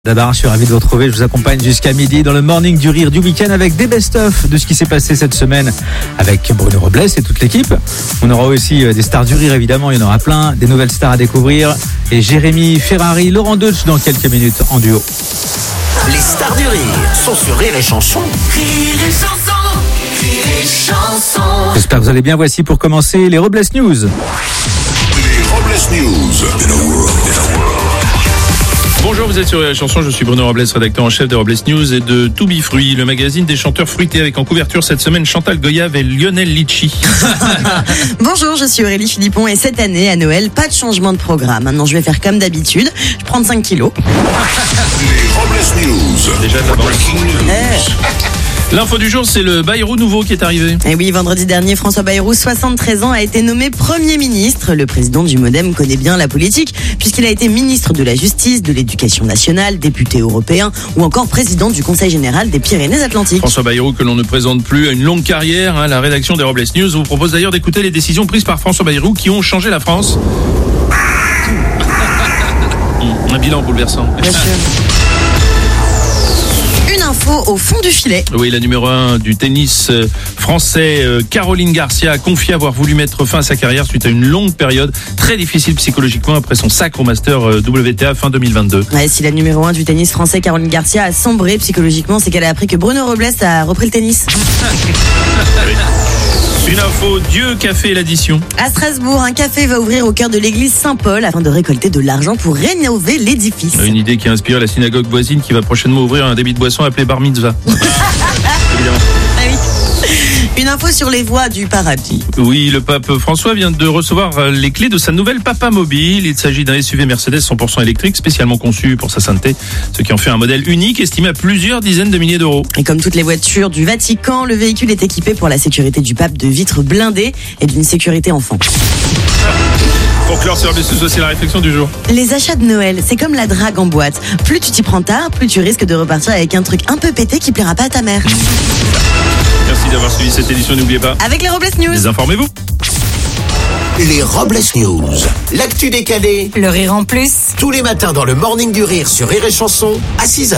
D'abord, je suis ravi de vous retrouver. Je vous accompagne jusqu'à midi dans le morning du rire du week-end avec des best-of de ce qui s'est passé cette semaine avec Bruno Robles et toute l'équipe. On aura aussi des stars du rire, évidemment. Il y en aura plein. Des nouvelles stars à découvrir. Et Jérémy Ferrari, Laurent Deutsch dans quelques minutes en duo. Les stars du rire sont sur Rire et Chanson. Rire et Chanson, Rire et Chanson. J'espère que vous allez bien. Voici pour commencer les Robles News. Les Robles News. Bonjour, vous êtes sur la chanson, je suis Bruno Robles, rédacteur en chef des Robles News et de To Be Fruit, le magazine des chanteurs fruités avec en couverture cette semaine Chantal Goyave et Lionel Litchi. Bonjour, je suis Aurélie Philippon et cette année à Noël, pas de changement de programme. Maintenant je vais faire comme d'habitude, je prends 5 kilos. Les Robles News. Déjà de la bande. L'info du jour, c'est le Bayrou nouveau qui est arrivé. Et oui, vendredi dernier, François Bayrou, 73 ans, a été nommé Premier ministre. Le président du Modem connaît bien la politique, puisqu'il a été ministre de la Justice, de l'Éducation nationale, député européen ou encore président du Conseil général des Pyrénées-Atlantiques. François Bayrou, que l'on ne présente plus, a une longue carrière. La rédaction des Robles News vous propose d'ailleurs d'écouter les décisions prises par François Bayrou qui ont changé la France. Un bilan bouleversant. Bien sûr. Une info au fond du filet. Oui, la numéro 1 du tennis français, Caroline Garcia, a confié avoir voulu mettre fin à sa carrière suite à une longue période très difficile psychologiquement après son sacre au Master WTA fin 2022. Ouais, si la numéro 1 du tennis français, Caroline Garcia, a sombré psychologiquement, c'est qu'elle a appris que Bruno Robles a repris le tennis. Une info, Dieu Café et l'addition. À Strasbourg, un café va ouvrir au cœur de l'église Saint-Paul afin de récolter de l'argent pour rénover l'édifice. Une idée qui a inspiré la synagogue voisine qui va prochainement ouvrir un débit de boisson appelé Bar Mitzvah. Évidemment. Ah oui. Une info sur les voies du paradis. Oui, le pape François vient de recevoir les clés de sa nouvelle Papa Mobile. Il s'agit d'un SUV Mercedes 100% électrique, spécialement conçu pour sa sainteté, ce qui en fait un modèle unique estimé à plusieurs dizaines de milliers d'euros. Et comme toutes les voitures du Vatican, le véhicule est équipé pour la sécurité du pape de vitres blindées et d'une sécurité enfant. Pour clore sur RBC, c'est la réflexion du jour. Les achats de Noël, c'est comme la drague en boîte. Plus tu t'y prends tard, plus tu risques de repartir avec un truc un peu pété qui plaira pas à ta mère. Merci d'avoir suivi cette édition, n'oubliez pas. Avec les Robles News. Désinformez-vous. Les Robles News. L'actu décalée, Le rire en plus. tous les matins dans le morning du rire sur Rire et Chanson à 6h.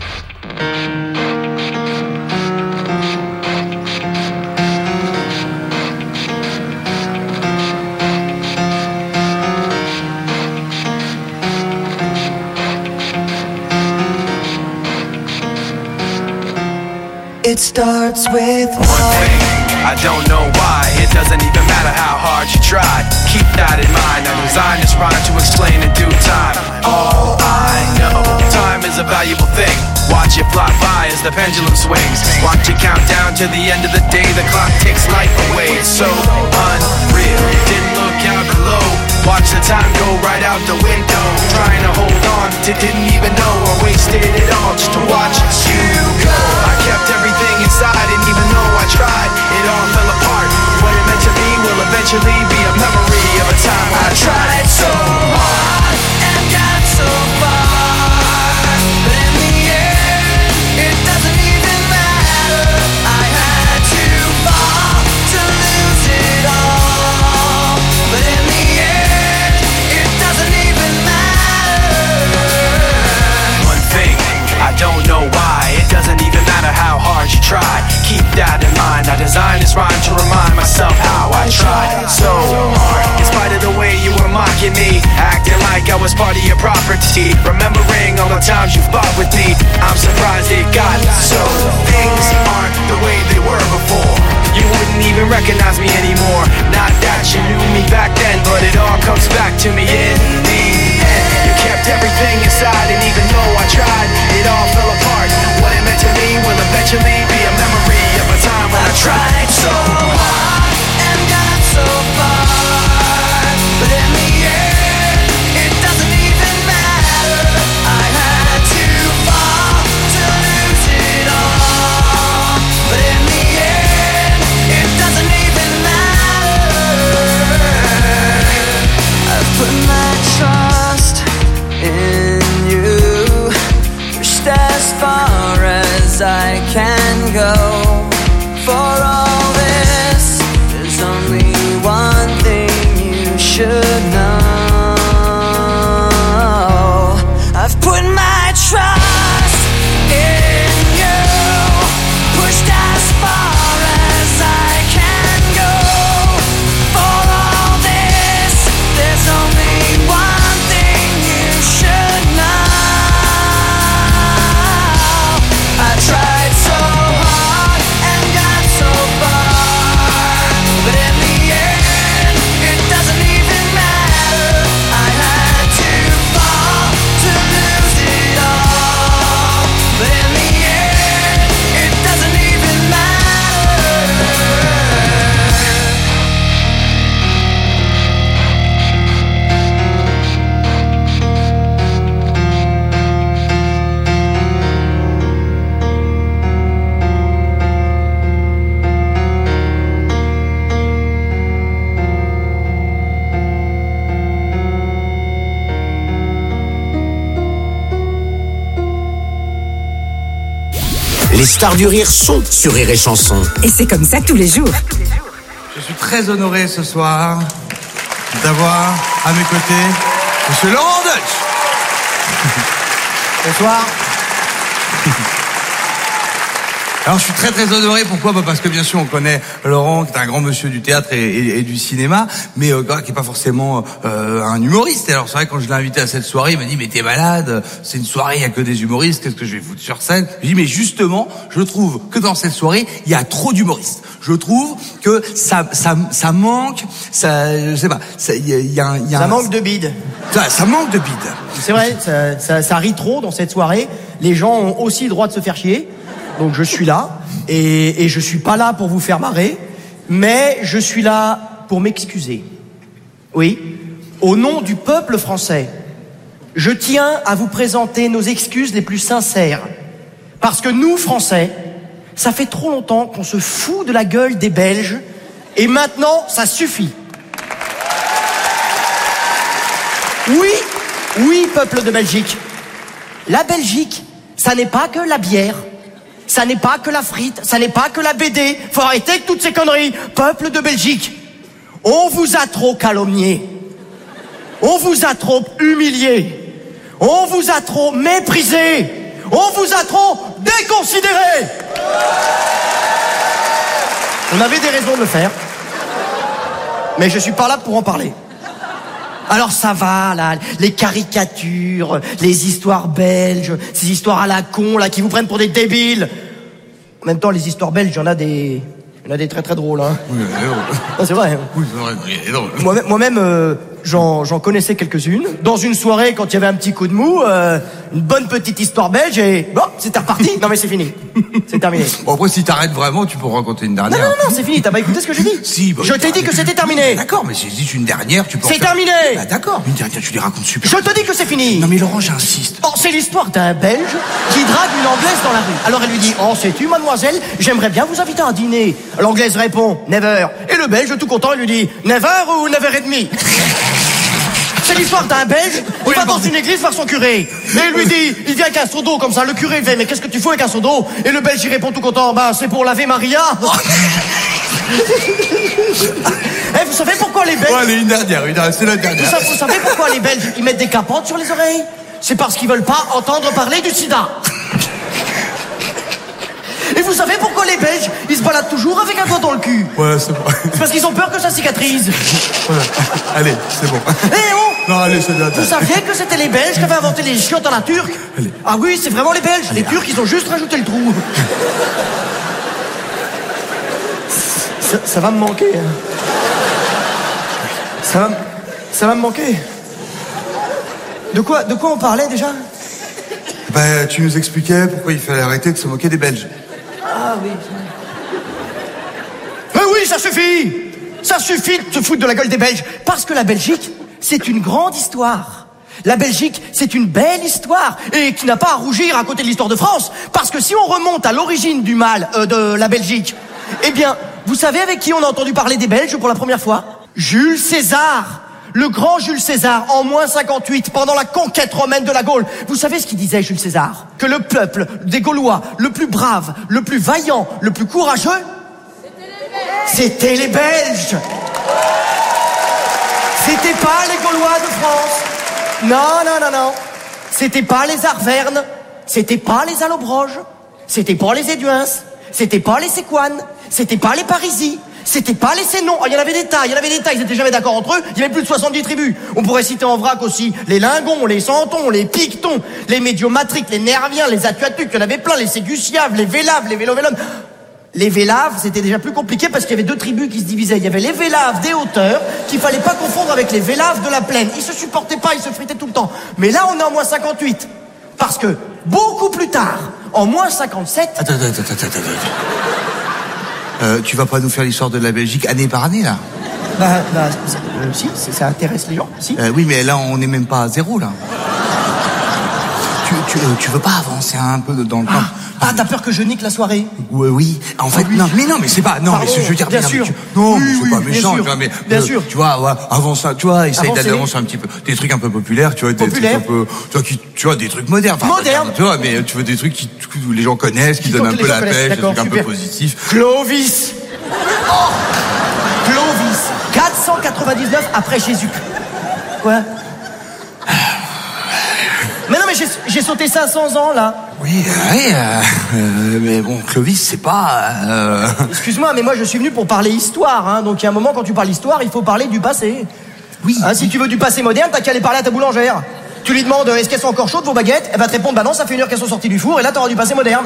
It starts with One thing, I don't know why. It doesn't even matter how hard you try. Keep that in mind. I designed this rhyme to explain in due time. All I know, time is a valuable thing. Watch it fly by as the pendulum swings. Watch it count down to the end of the day. The clock takes life away. It's so unreal. Didn't look out below. Watch the time go right out the window. Trying to hold on to didn't even know I wasted it all just to watch you go. I kept everything inside and even though I tried, it all fell apart. What it meant to me will eventually be a memory of a time I tried so hard and got so far. But in the end, it doesn't even matter. I had to fall to lose it all. But in the end, it doesn't even matter. One thing, I don't know why. It doesn't even matter how hard you try. Keep that in mind. I designed this rhyme to remind myself how I tried so hard. In spite of the way you were mocking me, acting like I was part of your property. Remembering all the times you fought with me, I'm surprised it got so. Things aren't the way they were before. You wouldn't even recognize me anymore. Not that you knew me back then, but it all comes back to me in the end. You kept everything inside, and even though I tried, it all fell apart. What it meant to me will eventually be a memory of a time when I tried so hard and got so far. But in the end, it doesn't even matter. I had to fall to lose it all. But in the end, it doesn't even matter. I've put my trust Les stars du rire sont sur Rire et Chanson. Et c'est comme ça tous les jours. Je suis très honoré ce soir d'avoir à mes côtés Monsieur Laurent Deutsch. Bonsoir. Alors je suis très très honoré, pourquoi ? Parce que bien sûr on connaît Laurent qui est un grand monsieur du théâtre et du cinéma, mais qui est pas forcément un humoriste. Et alors c'est vrai quand je l'ai invité à cette soirée, il m'a dit mais t'es malade, c'est une soirée, il y a que des humoristes, qu'est-ce que je vais foutre sur scène ? Je lui ai dit mais justement, je trouve que dans cette soirée, il y a trop d'humoristes. Je trouve que ça manque, je sais pas, il y a ça manque de bide. Ça manque de bide. C'est vrai, ça rit trop dans cette soirée. Les gens ont aussi le droit de se faire chier. Donc je suis là, et je suis pas là pour vous faire marrer, mais je suis là pour m'excuser. Oui, au nom du peuple français, je tiens à vous présenter nos excuses les plus sincères. Parce que nous, Français, ça fait trop longtemps qu'on se fout de la gueule des Belges, et maintenant, ça suffit. Oui, peuple de Belgique. La Belgique, ça n'est pas que la bière. Ça n'est pas que la frite, ça n'est pas que la BD. Faut arrêter avec toutes ces conneries. Peuple de Belgique, on vous a trop calomnié. On vous a trop humilié. On vous a trop méprisé. On vous a trop déconsidéré. On avait des raisons de le faire. Mais je suis pas là pour en parler. Alors ça va, là, les caricatures, les histoires belges, ces histoires à la con, là, qui vous prennent pour des débiles. En même temps, les histoires belges, il y en a des très très drôles, hein. Oui, c'est vrai. Oui, c'est vrai, il est drôle. Moi-même, j'en connaissais quelques-unes. Dans une soirée, quand il y avait un petit coup de mou, une bonne petite histoire belge et bon, c'était reparti. Non mais c'est fini. C'est terminé. Bon, après, si t'arrêtes vraiment, tu peux raconter une dernière. Non, c'est fini. T'as pas écouté ce que j'ai dit? Si, bah, je t'ai dit que c'était terminé. D'accord, mais si je dis une dernière, tu peux. C'est terminé. Bah, d'accord. Une dernière, tu les racontes super. Je te dis que c'est fini. Non mais Laurent, j'insiste. Oh, c'est l'histoire d'un Belge qui drague une Anglaise dans la rue. Alors elle lui dit, oh, sais-tu, mademoiselle, j'aimerais bien vous inviter à un dîner. L'Anglaise répond, never. Et le Belge, tout content, il lui dit, never ou never et demi. C'est l'histoire d'un Belge, il va dans une église voir son curé. Et il lui dit, il vient avec un seau d'eau comme ça. Le curé il fait, mais qu'est-ce que tu fais avec un seau d'eau? Et le Belge il répond tout content, bah c'est pour laver Maria. Eh, vous savez pourquoi les Belges... Ouais, allez, une dernière, c'est la dernière. Vous savez pourquoi les Belges ils mettent des capotes sur les oreilles? C'est parce qu'ils veulent pas entendre parler du sida. Et vous savez pourquoi les Belges ils se baladent toujours avec un doigt dans le cul? Ouais, c'est bon. C'est parce qu'ils ont peur que ça cicatrise. Voilà. Allez, c'est bon. Eh oh! Non, allez, c'est bien. Vous saviez que c'était les Belges qui avaient inventé les chiottes à la turque? Allez. Ah oui, c'est vraiment les Belges. Les Turcs, ils ont juste rajouté le trou. Ça va me manquer. Ça va me manquer. De quoi on parlait déjà? Bah, tu nous expliquais pourquoi il fallait arrêter de se moquer des Belges. Ah oui. Mais oui, ça suffit. Ça suffit de se foutre de la gueule des Belges. Parce que la Belgique, c'est une grande histoire. La Belgique, c'est une belle histoire. Et qui n'a pas à rougir à côté de l'histoire de France. Parce que si on remonte à l'origine du mal de la Belgique, eh bien, vous savez avec qui on a entendu parler des Belges pour la première fois? Jules César. Le grand Jules César, en moins 58, pendant la conquête romaine de la Gaule. Vous savez ce qu'il disait, Jules César? Que le peuple des Gaulois, le plus brave, le plus vaillant, le plus courageux, c'était les Belges. C'était pas les Gaulois de France. Non. C'était pas les Arvernes. C'était pas les Allobroges. C'était pas les Éduins. C'était pas les Séquanes. C'était pas les Parisis. C'était pas les Sénons. Oh, il y en avait des tas, ils étaient jamais d'accord entre eux. Il y avait plus de 70 tribus. On pourrait citer en vrac aussi les Lingons, les Santons, les Pictons, les Médiomatriques, les Nerviens, les Atuatuques, il y en avait plein, les Ségusiaves, les Vélaves, les Vélovélons. Les Vélaves, c'était déjà plus compliqué parce qu'il y avait deux tribus qui se divisaient. Il y avait les Vélaves des hauteurs, qu'il fallait pas confondre avec les Vélaves de la plaine. Ils se supportaient pas, ils se fritaient tout le temps. Mais là, on est en moins 58. Parce que, beaucoup plus tard, en moins 57... Attends. Tu vas pas nous faire l'histoire de la Belgique année par année, là? Si, ça intéresse les gens, si. Oui, mais là, on n'est même pas à zéro, là. tu veux pas avancer un peu dans le temps? Ah, t'as peur que je nique la soirée? Oui. En fait, oui. non, mais c'est pas, non, Pardon, mais je veux dire, bien sûr. Non, Oui, mais c'est oui, pas bien méchant, sûr. tu vois, mais, Bien sûr. tu vois, ouais, avance, tu vois, essaye Avancer. d'avancer un petit peu. Des trucs un peu populaires, tu vois, des trucs Populaires. un peu, tu vois, des trucs modernes. Enfin, Modernes. Tu vois, mais tu veux des trucs que les gens connaissent, qui donnent un peu la pêche, des trucs un peu positifs. Clovis. Oh, Clovis. 499 après Jésus-Christ. Quoi? Mais non, mais j'ai sauté 500 ans, là. Oui, mais bon, Clovis, c'est pas... Excuse-moi, mais moi, je suis venu pour parler histoire, hein. Donc, il y a un moment, quand tu parles histoire, il faut parler du passé. Oui. Hein, si tu veux du passé moderne, t'as qu'à aller parler à ta boulangère. Tu lui demandes, est-ce qu'elles sont encore chaudes, vos baguettes? Elle va te répondre, bah non, ça fait 1 heure qu'elles sont sorties du four, et là, t'auras du passé moderne.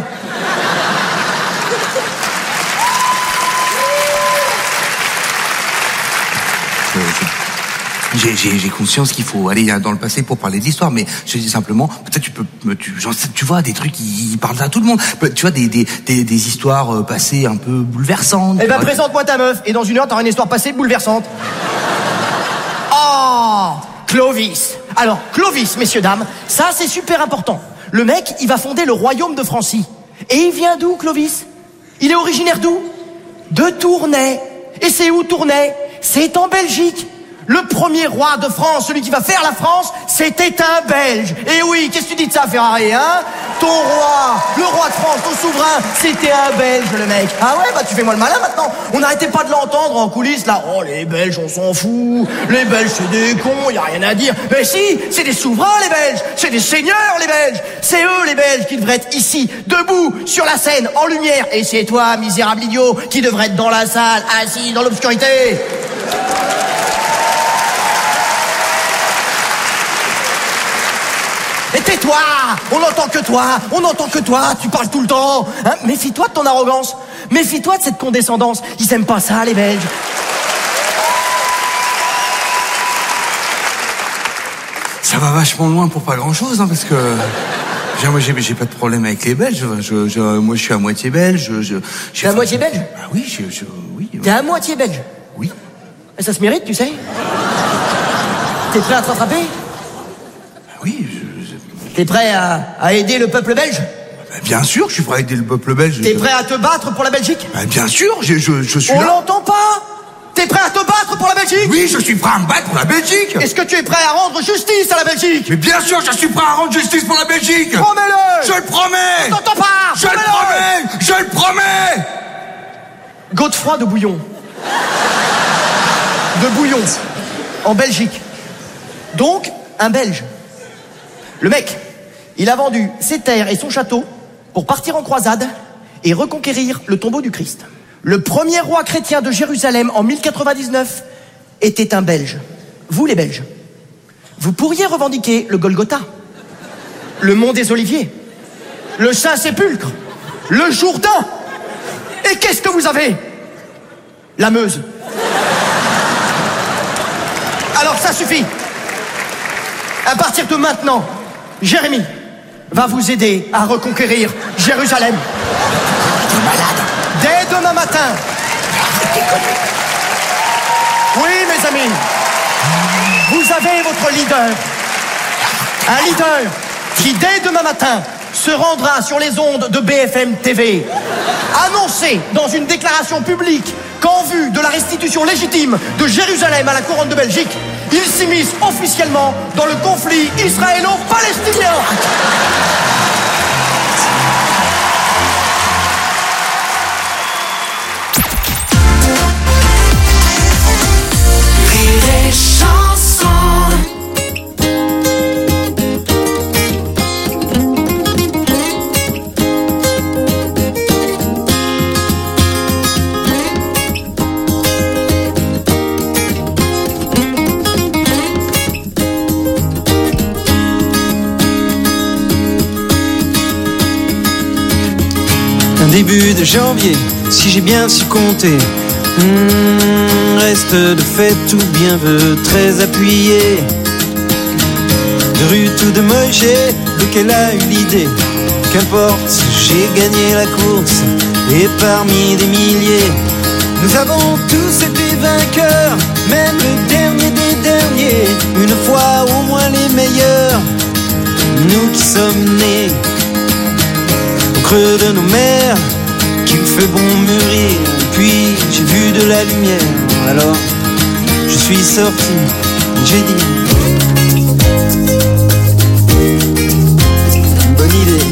J'ai conscience qu'il faut aller dans le passé pour parler de l'histoire, mais je dis simplement, peut-être tu vois, des trucs qui parlent à tout le monde. Tu vois, des histoires passées un peu bouleversantes. Eh ben, présente-moi ta meuf, et dans 1 heure, t'auras une histoire passée bouleversante. Oh, Clovis. Alors, Clovis, messieurs, dames, ça, c'est super important. Le mec, il va fonder le royaume de Francie. Et il vient d'où, Clovis? Il est originaire d'où? De Tournai. Et c'est où, Tournai? C'est en Belgique. Le premier roi de France, celui qui va faire la France, c'était un Belge. Et oui, qu'est-ce que tu dis de ça, Ferrari, hein? Ton roi, le roi de France, ton souverain, c'était un Belge, le mec. Ah ouais, bah tu fais moi le malin maintenant. On n'arrêtait pas de l'entendre en coulisses, là. Oh, les Belges, on s'en fout. Les Belges, c'est des cons, y a rien à dire. Mais si, c'est des souverains, les Belges. C'est des seigneurs, les Belges. C'est eux, les Belges, qui devraient être ici, debout, sur la scène, en lumière. Et c'est toi, misérable idiot, qui devrait être dans la salle, assis dans l'obscurité. Et tais-toi! On n'entend que toi, tu parles tout le temps. Hein? Méfie-toi de ton arrogance, méfie-toi de cette condescendance. Ils aiment pas ça, les Belges. Ça va vachement loin pour pas grand-chose, hein, parce que... Moi, j'ai pas de problème avec les Belges. Moi, je suis à moitié belge. T'es à moitié belge? Ah oui, oui. T'es à moitié belge? Oui. Et ça se mérite, tu sais. T'es prêt à te rattraper? Oui, T'es prêt à aider le peuple belge? Bien sûr, je suis prêt à aider le peuple belge. T'es prêt à te battre pour la Belgique? Bien sûr, je suis On là. l'entend pas? T'es prêt à te battre pour la Belgique? Oui, je suis prêt à me battre pour la Belgique. Est-ce que tu es prêt à rendre justice à la Belgique? Mais bien sûr, je suis prêt à rendre justice pour la Belgique. Promets-le! Je le promets. On t'entend pas! Je le promets. Godefroy de Bouillon. De Bouillon. En Belgique. Donc, un Belge. Le mec, il a vendu ses terres et son château pour partir en croisade et reconquérir le tombeau du Christ. Le premier roi chrétien de Jérusalem en 1099 était un Belge. Vous, les Belges, vous pourriez revendiquer le Golgotha, le mont des Oliviers, le Saint-Sépulcre, le Jourdain. Et qu'est-ce que vous avez? La Meuse. Alors ça suffit. À partir de maintenant, Jérémy va vous aider à reconquérir Jérusalem. T'es malade. Dès demain matin. Oui, mes amis. Vous avez votre leader. Un leader qui, dès demain matin, se rendra sur les ondes de BFM TV. Annoncer dans une déclaration publique qu'en vue de la restitution légitime de Jérusalem à la couronne de Belgique, il s'immisce officiellement dans le conflit israélo-palestinien. Rire et chanson. Début de janvier, si j'ai bien su compter, reste de fait tout bien veut très appuyé. De Ruth ou de Moïse, lequel a eu l'idée? Qu'importe, j'ai gagné la course, et parmi des milliers, nous avons tous été vainqueurs, même le dernier des derniers, une fois au moins les meilleurs. nous qui sommes nés au creux de nos mers, qu'il fait bon mûrir. Puis j'ai vu de la lumière, alors je suis sorti, j'ai dit bonne idée.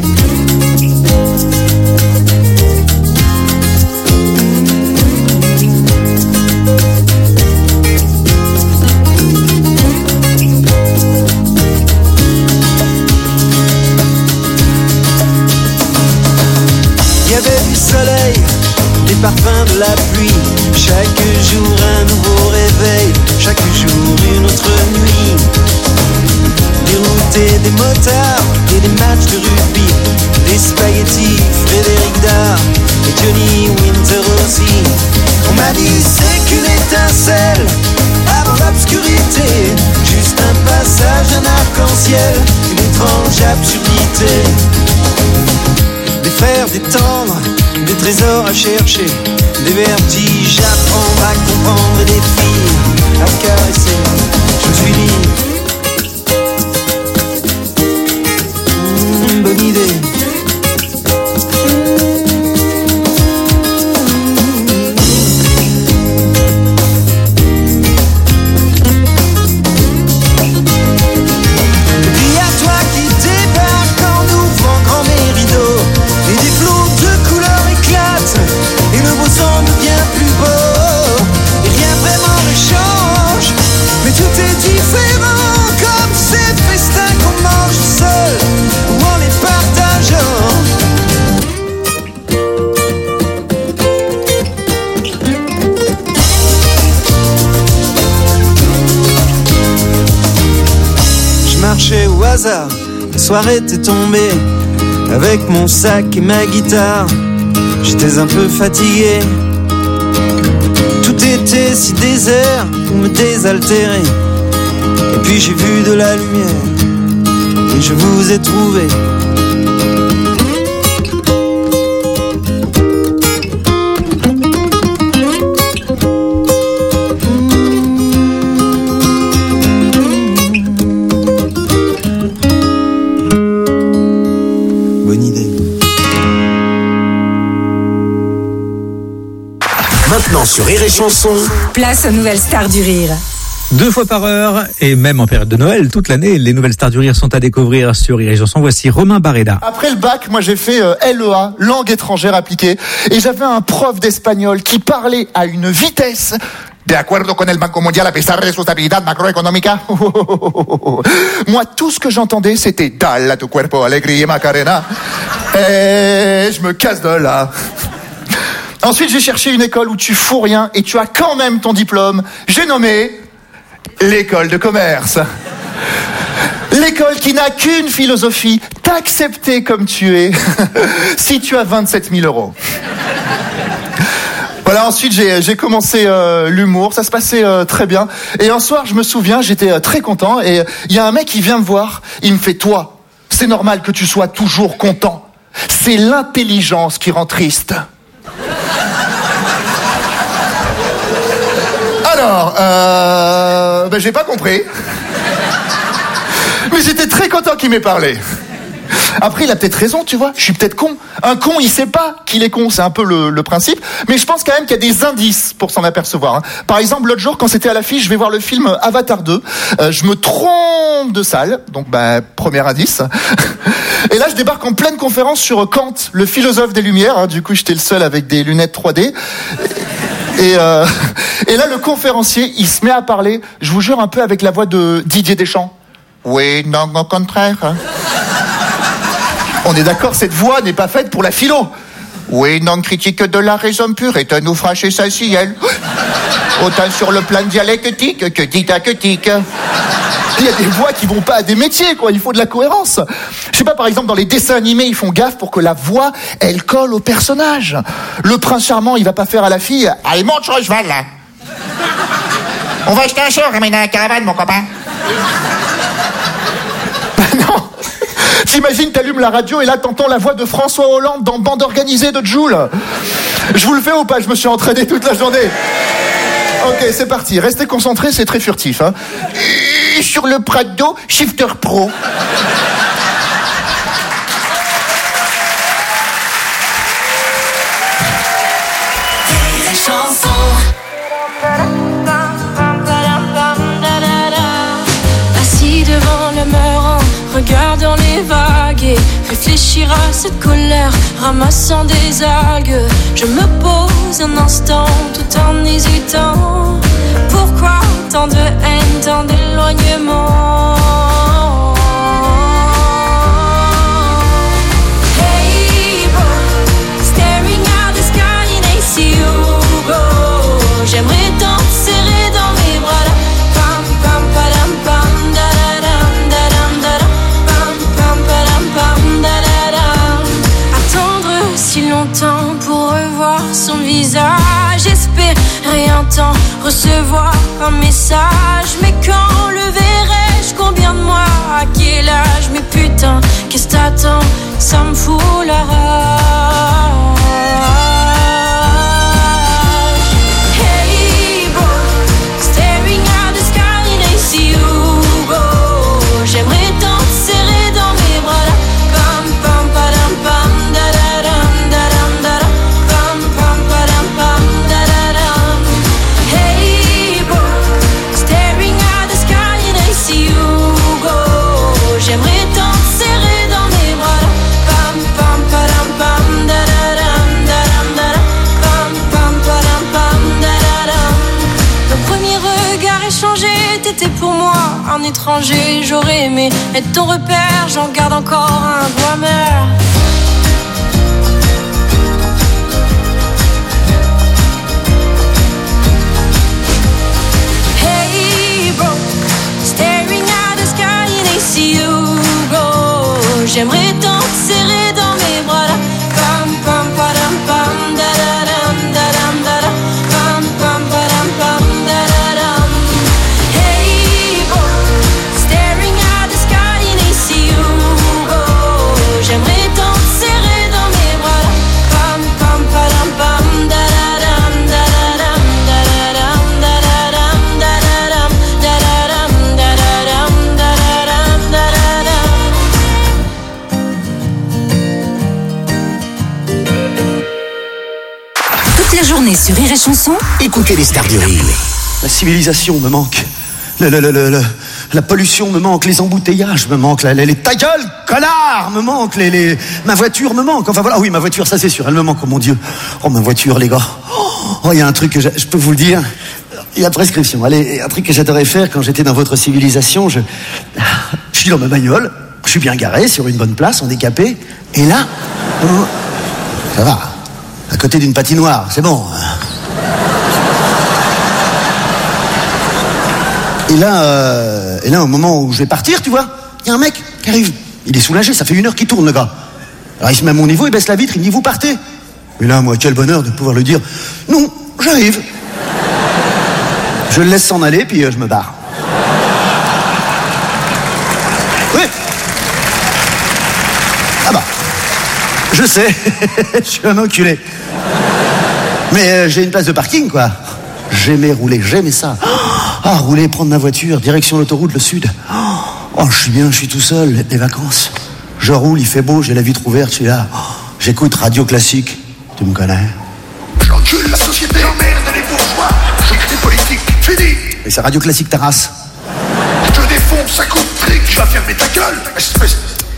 Les parfums de la pluie, chaque jour un nouveau réveil, chaque jour une autre nuit. Des routes et des motards et des matchs de rugby, des spaghettis, Frédéric Dard et Johnny Winter aussi. On m'a dit c'est qu'une étincelle avant l'obscurité, juste un passage, un arc-en-ciel, une étrange absurdité. Des fers, des tendres, des trésors à chercher, des vertiges à prendre, à comprendre et des filles à caresser. Je me suis dit bonne idée. Au hasard, la soirée était tombée avec mon sac et ma guitare. J'étais un peu fatigué, tout était si désert pour me désaltérer. Et puis j'ai vu de la lumière et je vous ai trouvé. Maintenant sur Rire et Chanson, place aux nouvelles stars du rire. 2 fois par heure, et même en période de Noël, toute l'année, les nouvelles stars du rire sont à découvrir sur Rire et Chanson. Voici Romain Barreda. Après le bac, moi j'ai fait LEA, langue étrangère appliquée, et j'avais un prof d'espagnol qui parlait à une vitesse. De acuerdo con el Banco Mundial, a pesar de su estabilidad macroeconómica. Moi, tout ce que j'entendais, c'était Dale a tu cuerpo, alegría, Macarena. Et je me casse de là. Ensuite, j'ai cherché une école où tu fous rien et tu as quand même ton diplôme. J'ai nommé l'école de commerce. L'école qui n'a qu'une philosophie, t'accepter comme tu es, si tu as 27 000 euros. Voilà, ensuite j'ai commencé l'humour, ça se passait très bien. Et un soir, je me souviens, j'étais très content et il y a un mec qui vient me voir, il me fait « Toi, c'est normal que tu sois toujours content. C'est l'intelligence qui rend triste. » Alors, j'ai pas compris. Mais j'étais très content qu'il m'ait parlé. Après, il a peut-être raison, tu vois. Je suis peut-être con. Un con, il sait pas qu'il est con. C'est un peu le principe. Mais je pense quand même qu'il y a des indices pour s'en apercevoir. Hein. Par exemple, l'autre jour, quand c'était à l'affiche, je vais voir le film Avatar 2. Je me trompe de salle. Donc, premier indice. Et là, je débarque en pleine conférence sur Kant, le philosophe des Lumières. Hein. Du coup, j'étais le seul avec des lunettes 3D. Et là, le conférencier, il se met à parler, je vous jure, un peu avec la voix de Didier Deschamps. Oui, non, au contraire. Hein. On est d'accord, cette voix n'est pas faite pour la philo. Oui, non, critique de la raison pure est un ouvrage essentiel. Autant sur le plan dialectique que didactique. Il y a des voix qui vont pas à des métiers, quoi. Il faut de la cohérence. Je sais pas, par exemple, dans les dessins animés, ils font gaffe pour que la voix, elle colle au personnage. Le prince charmant, il va pas faire à la fille « Allez, monte sur le cheval, là. On va acheter un char, ramène un caravane, mon copain. » Non. T'imagines, t'allumes la radio et là, t'entends la voix de François Hollande dans Bande organisée de Joule. Je vous le fais ou pas? Je me suis entraîné toute la journée. Ok, c'est parti. Restez concentrés, c'est très furtif. Hein. Sur le Prado, Shifter Pro. réfléchir à cette colère, ramassant des algues. Je me pose un instant tout en hésitant. Pourquoi tant de haine, tant d'éloignement? Hey boy, staring at the sky and I see you go. J'aimerais tant te serrer dans mes bras là. Pam pam padam pam da da dam da dam da dam. Pam pam padam pam da da dam. Attendre si longtemps pour revoir son visage, espérer un temps, recevoir un message. Mais quand le verrai-je, combien de mois, à quel âge? Mais putain, qu'est-ce t'attends? Ça me fout la rage. Hey boy, staring at the sky and I see you go. J'aimerais tant te serrer dans mes bras là. Pam pam padam pam da da dam da dam da dam. Pam pam padam pam da da dam. Hey boy, staring at the sky and I see you go. J'aimerais tant te serrer dans mes bras là. Pam pam padam pam da da dam da dam da dam. Pam pam padam pam da da dam. Le premier regard échangé, t'étais pour moi un étranger. J'aurais aimé être ton repère, j'en garde encore un goût amer. Hey bro, staring at the sky and I see you go. J'aimerais tant te serrer dans mes bras là. Pam pam padam pam da da dam da dam da dam. Pam pam padam pam da da dam. Hey bro, staring at the sky and I see you go. J'aimerais tant te serrer dans mes bras là. Pam pam padam pam da da dam da da dam da da dam da da dam da da dam da da dam da da dam da da dam da da dam. Toute la journée sur Rire et Chanson, Écoutez les stars du rire. La civilisation me manque. La pollution me manque. Les embouteillages me manquent. Les ta gueule, connard, me manque. Ma voiture me manque. Enfin voilà, oui, ma voiture, ça c'est sûr. Elle me manque, oh mon Dieu. Oh, ma voiture, les gars. Oh, il y a un truc que je peux vous le dire. Il y a prescription. Allez, un truc que j'adorais faire quand j'étais dans votre civilisation. Je suis dans ma bagnole. Je suis bien garé sur une bonne place, en décapé. Et là, ça va. À côté d'une patinoire, c'est bon. Et là, au moment où je vais partir, tu vois, il y a un mec qui arrive. Il est soulagé, ça fait 1 heure qu'il tourne, le gars. Alors il se met à mon niveau, il baisse la vitre, il me dit, vous partez. Et là, moi, quel bonheur de pouvoir lui dire, non, j'arrive. Je le laisse s'en aller, puis je me barre. Oui. Ah bah, je sais, je suis un enculé. Mais j'ai une place de parking, quoi. J'aimais rouler, j'aimais ça. Ah, rouler, prendre ma voiture, direction l'autoroute, le sud. Oh, je suis bien, je suis tout seul, les vacances. Je roule, il fait beau, j'ai la vitre ouverte, je suis là. J'écoute Radio Classique, tu me connais. J'encule la société, j'emmerde les bourgeois. Je crée politique, fini. Et c'est Radio Classique ta race. Je défonce à coups de trick, je vais fermer ta gueule, espèce.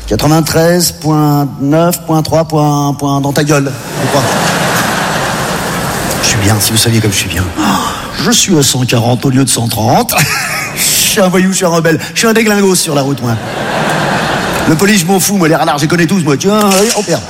93.9.3 point dans ta gueule. Je suis bien, si vous saviez comme je suis bien. Je suis à 140 au lieu de 130. Je suis un voyou, je suis un rebelle. Je suis un déglingos sur la route, moi. Le police, je m'en fous, moi. Les radars, je les connais tous, moi. Tiens, allez, on perd.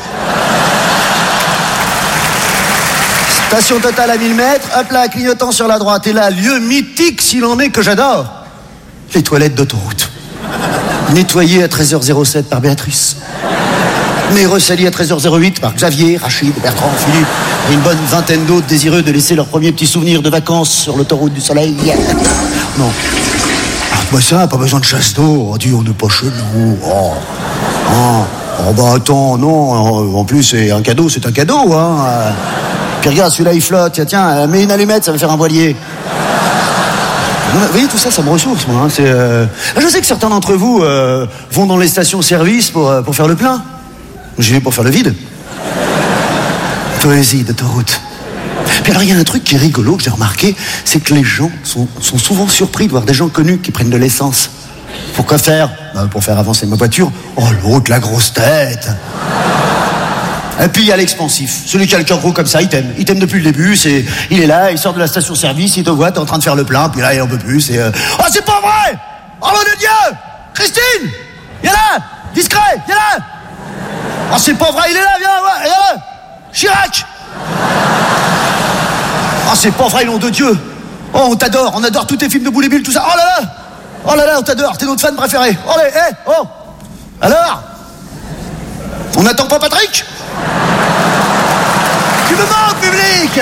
Station Total à 1000 mètres. Hop là, clignotant sur la droite. Et là, lieu mythique, s'il en est, que j'adore. Les toilettes d'autoroute. Nettoyées à 13h07 par Béatrice. Mais ressalis à 13h08 par Xavier, Rachid, Bertrand, Philippe. Et une bonne vingtaine d'autres désireux de laisser leurs premiers petits souvenirs de vacances sur l'autoroute du soleil. Non. Moi ça, pas besoin de chasse d'eau. Oh, Dieu, on n'est pas chez nous. Oh. Oh, bah attends, non. En plus, c'est un cadeau, hein. Puis regarde, celui-là, il flotte. Tiens, mets une allumette, ça va faire un voilier. Vous voyez, tout ça, ça me ressource, moi. Hein. Je sais que certains d'entre vous vont dans les stations-service pour faire le plein. J'y vais pour faire le vide. Poésie d'autoroute. Puis alors, il y a un truc qui est rigolo, que j'ai remarqué, c'est que les gens sont souvent surpris de voir des gens connus qui prennent de l'essence. Pourquoi faire? Pour faire avancer ma voiture. Oh, l'autre, la grosse tête. Et puis il y a l'expansif. Celui qui a le cœur gros comme ça, il t'aime. Il t'aime depuis le début. Il est là, il sort de la station-service, il te voit, t'es en train de faire le plein, puis là, il en peut plus. Oh, c'est pas vrai! Oh, mon de Dieu! Christine! Viens là! Discret! Viens là! Oh, c'est pas vrai, il est là, viens là! Chirac! Oh, c'est pas vrai, nom de Dieu! Oh, on t'adore, on adore tous tes films de Boule et Bill, tout ça. Oh là là! Oh là là, on t'adore, t'es notre fan préféré. Oh, allez, oh! Alors? On n'attend pas Patrick? Tu me manques, public!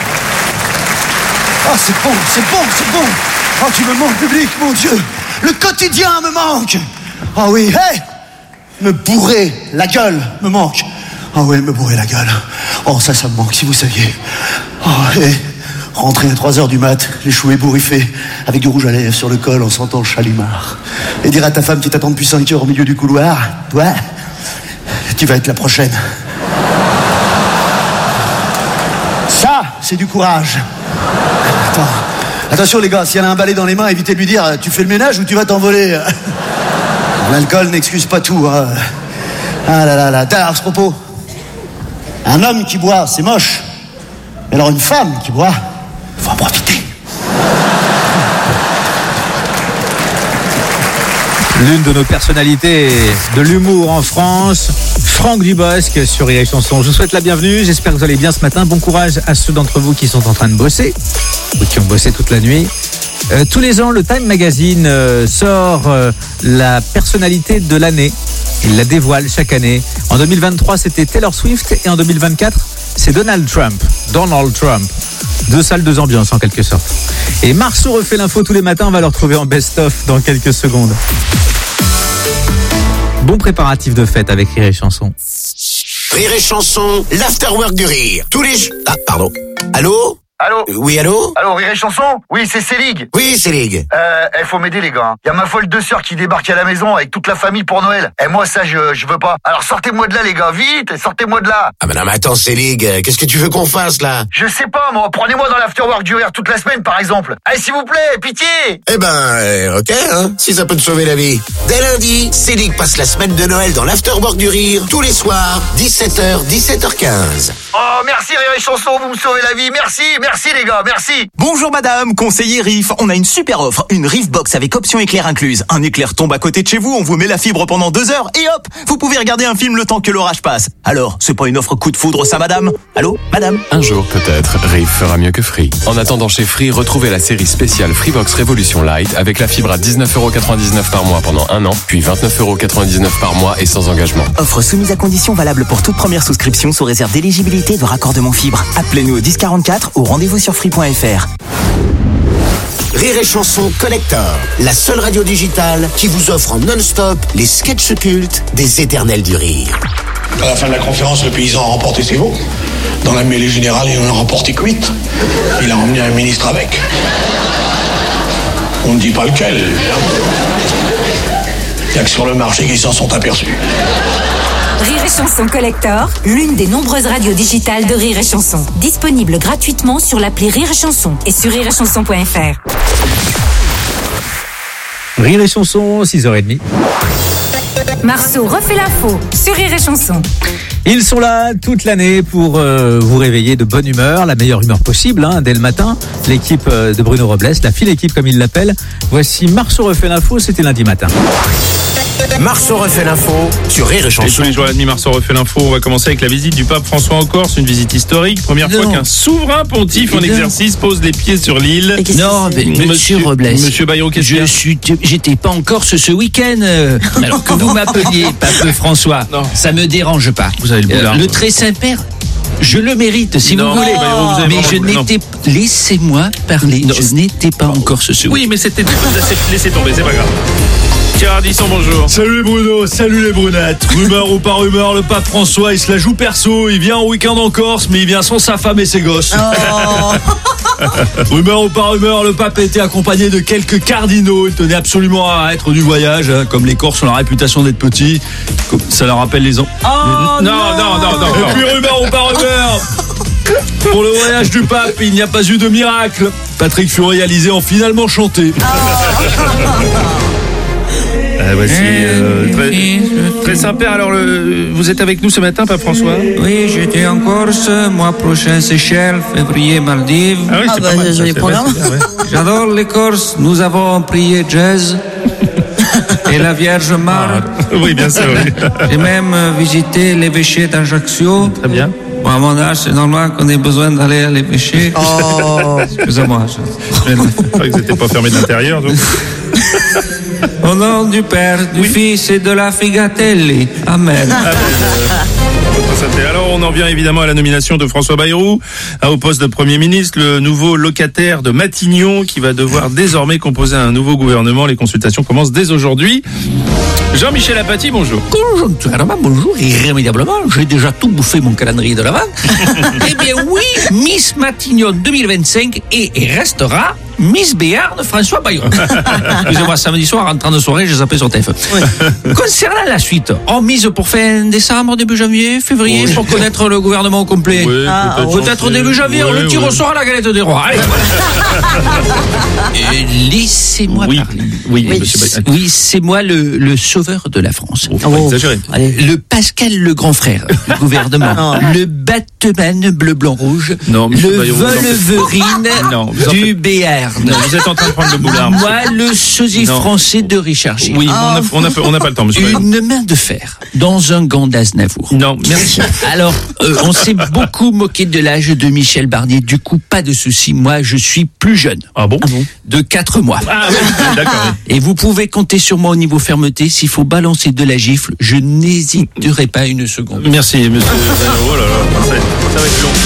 Oh, c'est bon, c'est bon, c'est bon! Oh, tu me manques, public, mon Dieu! Le quotidien me manque! Oh oui, me bourrer la gueule me manque! Oh oui, me bourrer la gueule. Oh, ça me manque, si vous saviez. Oh, rentrer à 3h du mat, les cheveux ébouriffés, avec du rouge à lèvres sur le col en sentant le chalimard. Et dire à ta femme qui t'attend depuis 5 heures au milieu du couloir, toi, tu vas être la prochaine. Ça, c'est du courage. Attends. Attention les gars, si elle a un balai dans les mains, évitez de lui dire tu fais le ménage ou tu vas t'envoler. L'alcool n'excuse pas tout. Hein. Ah là là là. À ce propos, un homme qui boit, c'est moche. Mais alors une femme qui boit, faut en profiter. L'une de nos personnalités de l'humour en France, Franck Dubosc sur Rire et Chanson. Je vous souhaite la bienvenue, j'espère que vous allez bien ce matin. Bon courage à ceux d'entre vous qui sont en train de bosser ou qui ont bossé toute la nuit. Tous les ans, le Time Magazine sort la personnalité de l'année. Il la dévoile chaque année. En 2023, c'était Taylor Swift et en 2024, c'est Donald Trump. Deux salles, deux ambiances en quelque sorte. Et Marceau refait l'info tous les matins, on va le retrouver en best-of dans quelques secondes. Bon préparatif de fête avec Rire et Chanson. Rire et Chanson, l'afterwork du rire. Tous les... Ah, pardon. Allô? Allô? Oui, allô? Allô, Rire et Chanson? Oui, c'est Célig. Oui, Célig. Faut m'aider, les gars. Il y a ma folle 2 sœurs qui débarquent à la maison avec toute la famille pour Noël. Et moi, ça, je veux pas. Alors, sortez-moi de là, les gars, vite, sortez-moi de là. Ah, mais non, mais attends, Célig, qu'est-ce que tu veux qu'on fasse, là? Je sais pas, moi, prenez-moi dans l'afterwork du rire toute la semaine, par exemple. Allez, s'il vous plaît, pitié. Eh ben, ok, hein, si ça peut te sauver la vie. Dès lundi, Célig passe la semaine de Noël dans l'afterwork du rire, tous les soirs, 17h, 17h15. Oh, merci, Rire et Chanson, vous me sauvez la vie. Merci, les gars, merci. Bonjour madame, conseiller Riff, on a une super offre, une Riff Box avec option éclair incluse. Un éclair tombe à côté de chez vous, on vous met la fibre pendant 2 heures et hop, vous pouvez regarder un film le temps que l'orage passe. Alors, c'est pas une offre coup de foudre ça madame? Allô, madame? Un jour peut-être, Riff fera mieux que Free. En attendant chez Free, retrouvez la série spéciale Freebox Révolution Light avec la fibre à 19,99€ par mois pendant 1 an, puis 29,99€ par mois et sans engagement. Offre soumise à conditions valable pour toute première souscription sous réserve d'éligibilité et de raccordement fibre. Appelez-nous au 1044 ou rendez-vous sur free.fr. Rire et Chanson Collector, la seule radio digitale qui vous offre en non-stop les sketchs cultes des éternels du rire. À la fin de la conférence, le paysan a remporté ses veaux. Dans la mêlée générale, il en a remporté que 8. Il a emmené un ministre avec. On ne dit pas lequel. Il n'y a que sur le marché qu'ils s'en sont aperçus. Rire et Chanson Collector, l'une des nombreuses radios digitales de Rire et Chanson. Disponible gratuitement sur l'appli Rire et Chanson et sur rireetchanson.fr. Rire et Chanson, 6h30. Marceau refait l'info sur Rire et Chanson. Ils sont là toute l'année pour vous réveiller de bonne humeur, la meilleure humeur possible, hein, dès le matin. L'équipe de Bruno Robles, la fine équipe comme il l'appelle. Voici Marceau refait l'info, c'était lundi matin. Marceau refait l'info sur Rire et Chanson. Et tous les jours à la demi, Marceau refait l'info. On va commencer avec la visite du pape François en Corse, une visite historique. Première fois qu'un souverain pontife en exercice pose les pieds sur l'île. Non, mais monsieur Robles. Monsieur Bayrou, qu'est-ce que j'étais pas en Corse ce week-end. Alors que vous m'appeliez pape François, ça me dérange pas. Vous avez le boulard. Le très Saint-Père, je le mérite si vous voulez. Bayrou, mais je n'étais. Laissez-moi parler. Je n'étais pas en Corse ce week-end. Oui, mais c'était. Laissez tomber, c'est pas grave. Thierry Ardisson, bonjour. Salut Bruno, salut les brunettes. Rumeur ou pas rumeur, le pape François, il se la joue perso. Il vient en week-end en Corse, mais il vient sans sa femme et ses gosses. Rumeur ou pas rumeur, le pape a été accompagné de quelques cardinaux. Il tenait absolument à être du voyage, hein. Comme les Corses ont la réputation d'être petits, comme ça leur rappelle les ans. Non. Et puis rumeur ou pas rumeur, pour le voyage du pape, il n'y a pas eu de miracle. Patrick Fiori et Alizé ont finalement chanté. voici très sympa. Alors, vous êtes avec nous ce matin, Pape François? Oui, j'étais en Corse, mois prochain Seychelles, février Maldives. Ah oui, c'est pas mal, joli programme. J'adore les Corses, nous avons prié jazz et la Vierge Marie. Oui, bien sûr. Oui. J'ai même visité l'évêché d'Ajaccio. Très bien. Bon, à mon âge, c'est normal qu'on ait besoin d'aller à l'évêché. Oh. Je Excusez-moi. croyais que vous n'étiez pas fermé de l'intérieur. Donc. Au nom du Père, du Fils et de la Figatelli. Amen. Alors, on en vient évidemment à la nomination de François Bayrou au poste de Premier ministre, le nouveau locataire de Matignon qui va devoir désormais composer un nouveau gouvernement. Les consultations commencent dès aujourd'hui. Jean-Michel Apathy, bonjour. Conjoncturellement, bonjour, irrémédiablement, j'ai déjà tout bouffé mon calendrier de l'avant. Eh bien oui, Miss Matignon 2025 et restera Miss Béarn François Bayrou. Excusez-moi, samedi soir, en train de soirée, j'ai zappé sur TF1. Concernant la suite, on mise pour fin décembre, début janvier, février, pour connaître le gouvernement au complet. Oui, peut-être début janvier, on le tire au sort à la galette des rois. Allez. Laissez-moi parler. Oui, monsieur Bayrou. Oui, c'est moi le sauveur de la France. Exagéré. Le Pascal le grand frère du gouvernement. Le Batman bleu blanc rouge. Non, le Bayrou, Wolverine du BR. Non, vous êtes en train de prendre le boulard. Moi, le sosie français de Richard Gere. Oui, on n'a pas le temps, monsieur. Une main de fer dans un gant d'Aznavour. Non, merci. Alors, on s'est beaucoup moqué de l'âge de Michel Barnier. Du coup, pas de souci. Moi, je suis plus jeune. Ah bon? De 4 mois. Ah oui, d'accord. Et vous pouvez compter sur moi au niveau fermeté. S'il faut balancer de la gifle, je n'hésiterai pas une seconde. Merci, monsieur. Oh là là, ça va être long.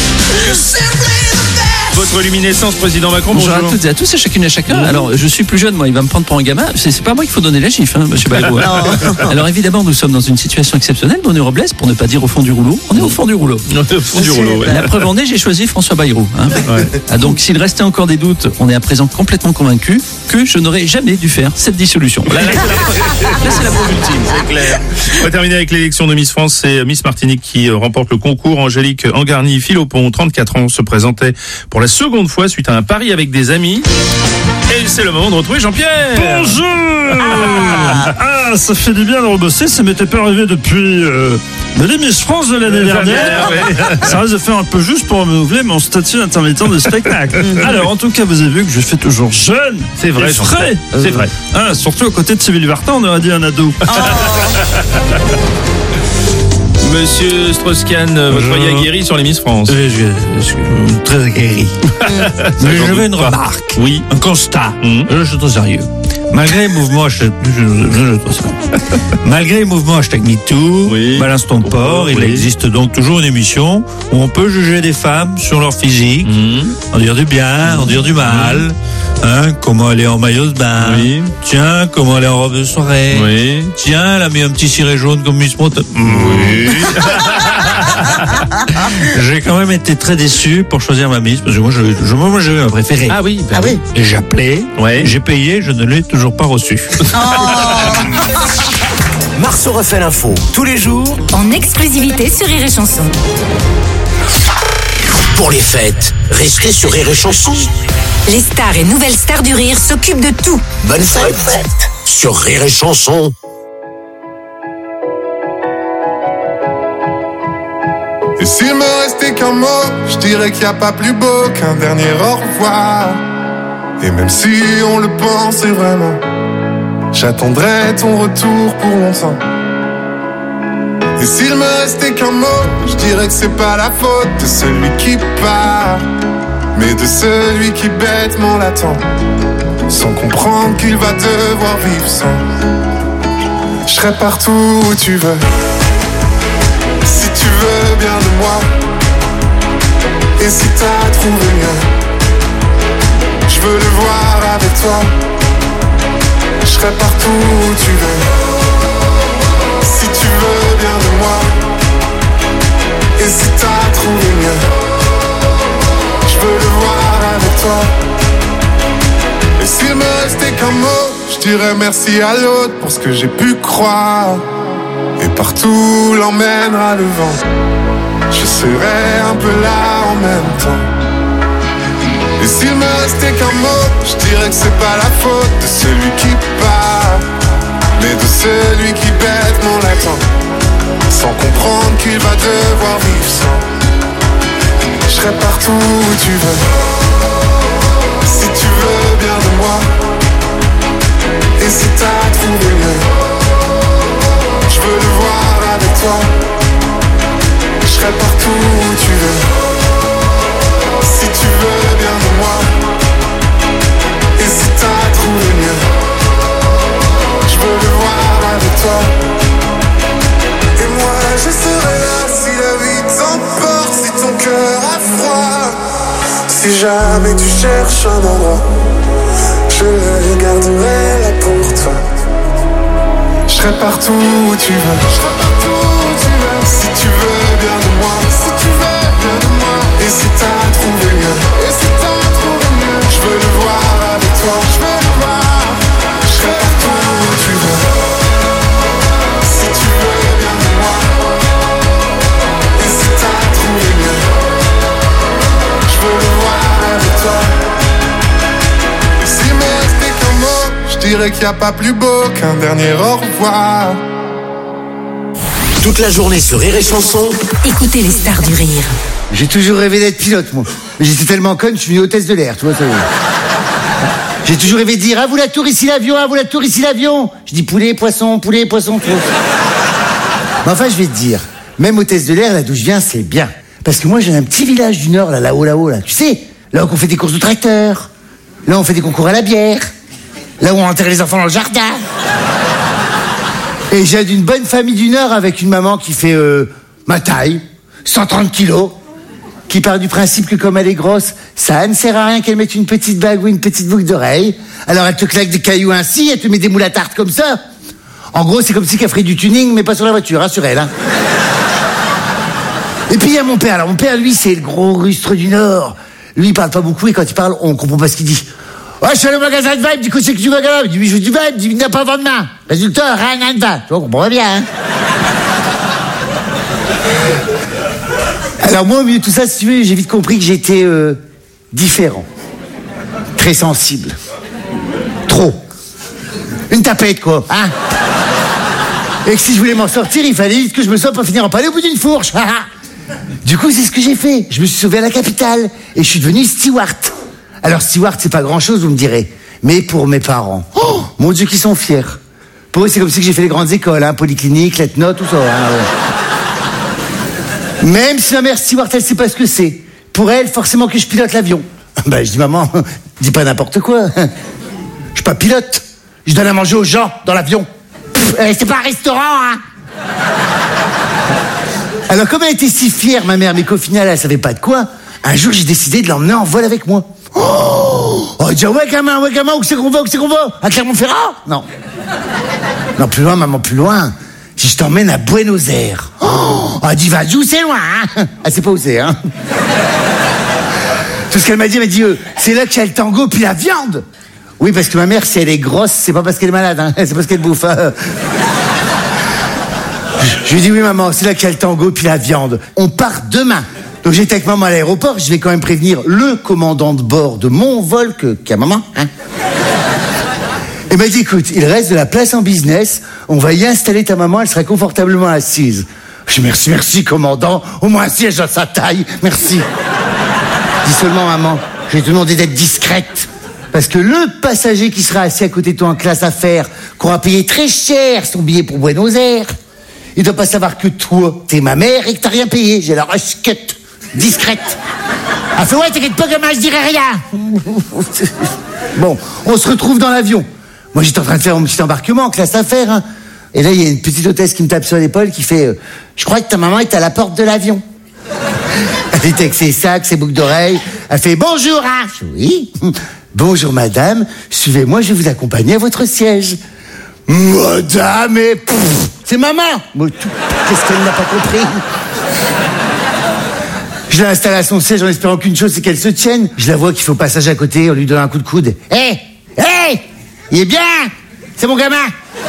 Votre luminescence, président Macron, bonjour à toutes et à tous, à chacune et à chacun. Alors, je suis plus jeune, moi, il va me prendre pour un gamin. C'est pas moi qu'il faut donner la gifle, hein, monsieur Bayrou. Alors, évidemment, nous sommes dans une situation exceptionnelle, Bruno Robles, pour ne pas dire au fond du rouleau. On est au fond du rouleau. Au fond du rouleau, ouais. La preuve en est, j'ai choisi François Bayrou. Hein. Ouais. Donc, s'il restait encore des doutes, on est à présent complètement convaincu que je n'aurais jamais dû faire cette dissolution. Là, c'est la preuve ultime. C'est clair. On va terminer avec l'élection de Miss France. C'est Miss Martinique qui remporte le concours. Angélique Angarny-Philopon, 34 ans, se présentait pour la seconde fois suite à un pari avec des amis. Et c'est le moment de retrouver Jean-Pierre. Bonjour. Ça fait du bien de rebosser. Ça m'était pas arrivé depuis les Miss France de l'année dernière. Ça risque de faire un peu juste pour renouveler mon statut intermittent de spectacle. Alors, en tout cas, vous avez vu que je fais toujours jeune. C'est vrai, frais. C'est vrai. Surtout à côté de Sylvie Vartan, on aurait dit un ado. Monsieur Strauss-Kahn, votre voix aguerri sur les Miss France. Je suis très aguerri. Mais j'avais une remarque. Oui. Un constat. Je suis très sérieux. Malgré les mouvements hashtag MeToo, Balance ton port, il existe donc toujours une émission où on peut juger des femmes sur leur physique, en dire du bien, en dire du mal. Hein, comment elle est en maillot de bain. Tiens, comment elle est en robe de soirée. Tiens, elle a mis un petit ciré jaune comme Miss Monte. J'ai quand même été très déçu pour choisir ma Miss, parce que moi j'avais ma préférée. Ah oui, Et j'ai appelé, j'ai payé, je ne l'ai toujours pas reçu. Marceau refait l'info tous les jours En exclusivité sur Rire et Chanson. pour les fêtes. Restez sur Rire et Chanson. Les stars et nouvelles stars du rire s'occupent de tout. Bonne fête sur Rire et Chanson. Et s'il me restait qu'un mot, je dirais qu'il n'y a pas plus beau qu'un dernier au revoir. Et même si on le pensait vraiment, j'attendrai ton retour pour longtemps. Et s'il me restait qu'un mot, je dirais que c'est pas la faute de celui qui part, mais de celui qui bêtement l'attend, sans comprendre qu'il va devoir vivre sans. Je serai partout où tu veux, si tu veux bien de moi. Et si t'as trouvé mieux, je veux le voir avec toi. Je serai partout où tu veux, si tu veux bien de moi. Et si t'as trouvé mieux, je veux le voir avec toi. Et s'il me restait qu'un mot, je dirais merci à l'autre pour ce que j'ai pu croire. Et partout l'emmènera le vent, je serai un peu là en même temps. Et s'il me restait qu'un mot, je dirais que c'est pas la faute de celui qui part, mais de celui qui bêtement l'attend, sans comprendre qu'il va devoir vivre sans. Je serai partout où tu veux, si tu veux bien de moi. Et si t'as trouvé mieux, je veux le voir avec toi. Je serai partout où tu veux, si tu veux bien de moi. Et si t'as trouvé mieux, je veux le voir avec toi. Et moi je serai là si la vie t'emporte, si ton cœur a froid. Si jamais tu cherches un endroit, je le garderai là pour toi. Je serai partout où tu veux, je serai partout où tu veux. Si tu veux bien de moi, si tu veux bien de moi. Et si t'as trouvé mieux, et si t'as trouvé mieux, je veux le voir avec toi, je veux le voir. Je serai partout où tu veux, si tu veux bien de moi. Et si t'as trouvé mieux, je veux le voir avec toi. S'il me restait qu'un mot, je dirais qu'il n'y a pas plus beau qu'un dernier au revoir. Toute la journée sur Rire et Chanson. Écoutez les stars du rire. J'ai toujours rêvé d'être pilote, moi. Mais j'étais tellement conne, je suis venu hôtesse de l'air, tu vois, ça y est. J'ai toujours rêvé de dire, à vous la tour, ici l'avion, à vous la tour, ici l'avion. Je dis poulet, poisson, tu vois. Mais enfin, je vais te dire, même hôtesse de l'air, là d'où je viens, c'est bien. Parce que moi, j'ai un petit village du Nord, là-haut, là. Tu sais, là où on fait des courses de tracteurs. Là, on fait des concours à la bière. Là où on enterre les enfants dans le jardin. Et j'ai d'une bonne famille du Nord avec une maman qui fait ma taille, 130 kilos, qui part du principe que comme elle est grosse, ça ne sert à rien qu'elle mette une petite bague ou une petite boucle d'oreille. Alors elle te claque des cailloux ainsi, elle te met des moules à tarte comme ça. En gros, c'est comme si qu'elle ferait du tuning, mais pas sur la voiture, hein, sur elle. Hein. Et puis il y a mon père. Alors mon père, lui, c'est le gros rustre du Nord. Lui, il parle pas beaucoup et quand il parle, on comprend pas ce qu'il dit. Ouais, je suis allé au magasin de Vibe, du coup, c'est que tu vas gagner. Il dit, oui, je veux du Vibe, il n'a pas vendre main. Résultat, rien ne va. Tu vois, on comprend bien, hein. Alors, moi, au milieu de tout ça, si tu veux, j'ai vite compris que j'étais différent. Très sensible. Trop. Une tapette, quoi, hein. Et que si je voulais m'en sortir, il fallait vite que je me sorte pour finir en palais au bout d'une fourche. Du coup, c'est ce que j'ai fait. Je me suis sauvé à la capitale et je suis devenu steward. Alors steward, c'est pas grand-chose, vous me direz. Mais pour mes parents, oh, mon Dieu, qu'ils sont fiers. Pour eux, c'est comme si j'ai fait les grandes écoles, hein, polyclinique, lettres-notes, tout ça. Hein, ouais. Même si ma mère steward, elle sait pas ce que c'est. Pour elle, forcément que je pilote l'avion. Ben, je dis, maman, dis pas n'importe quoi. Je suis pas pilote. Je donne à manger aux gens dans l'avion. C'est pas un restaurant, hein. Alors, comme elle était si fière, ma mère, mais qu'au final, elle savait pas de quoi, un jour, j'ai décidé de l'emmener en vol avec moi. Oh, dire, ouais, gamin, où c'est qu'on va, à Clermont-Ferrand? Non. Non, plus loin, maman, plus loin. Si je t'emmène à Buenos Aires. Oh, dis, vas-y, où c'est loin, hein? Elle sait pas où c'est, hein? Tout ce qu'elle m'a dit, c'est là qu'il y a le tango puis la viande. Oui, parce que ma mère, si elle est grosse, c'est pas parce qu'elle est malade, hein? C'est parce qu'elle bouffe, hein? Je lui ai dit, oui, maman, c'est là qu'il y a le tango puis la viande. On part demain. Donc j'étais avec maman à l'aéroport, je vais quand même prévenir le commandant de bord de mon vol qu'il y a maman, hein. Et m'a dit, écoute, il reste de la place en business, on va y installer ta maman, elle sera confortablement assise. Je dis, merci, commandant, au moins un siège à sa taille, merci. Dis seulement, maman, je vais te demander d'être discrète. Parce que le passager qui sera assis à côté de toi en classe affaires, qui aura payé très cher son billet pour Buenos Aires, il doit pas savoir que toi, t'es ma mère et que t'as rien payé. J'ai la rusquette. Discrète. Elle fait, ouais, t'inquiète pas, gamin, je dirai rien. Bon, on se retrouve dans l'avion. Moi, j'étais en train de faire mon petit embarquement, classe affaires, hein. Et là, il y a une petite hôtesse qui me tape sur l'épaule qui fait, je crois que ta maman est à la porte de l'avion. Elle était avec ses sacs, ses boucles d'oreilles. Elle fait, bonjour, hein. Je dis, oui. Bonjour, madame. Suivez-moi, je vais vous accompagner à votre siège. Madame, et c'est maman. Qu'est-ce qu'elle n'a pas compris? Je l'ai installée à son siège en espérant qu'une chose, c'est qu'elle se tienne. Je la vois qui fait au passage à côté, on lui donne un coup de coude. Hé, il est bien. C'est mon gamin.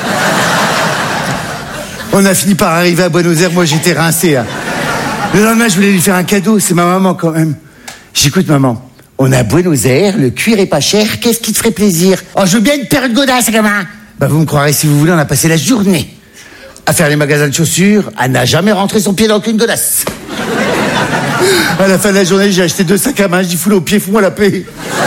On a fini par arriver à Buenos Aires, moi j'étais rincé. Hein. Le lendemain, je voulais lui faire un cadeau, c'est ma maman quand même. J'écoute, maman. On est à Buenos Aires, le cuir est pas cher, qu'est-ce qui te ferait plaisir? Oh, je veux bien une paire de godasses, gamin. Bah, vous me croirez si vous voulez, on a passé la journée à faire les magasins de chaussures. Elle n'a jamais rentré son pied dans aucune godasse. À la fin de la journée, j'ai acheté 2 sacs à main. Je dis, fous-le au pied, fous-moi la paix.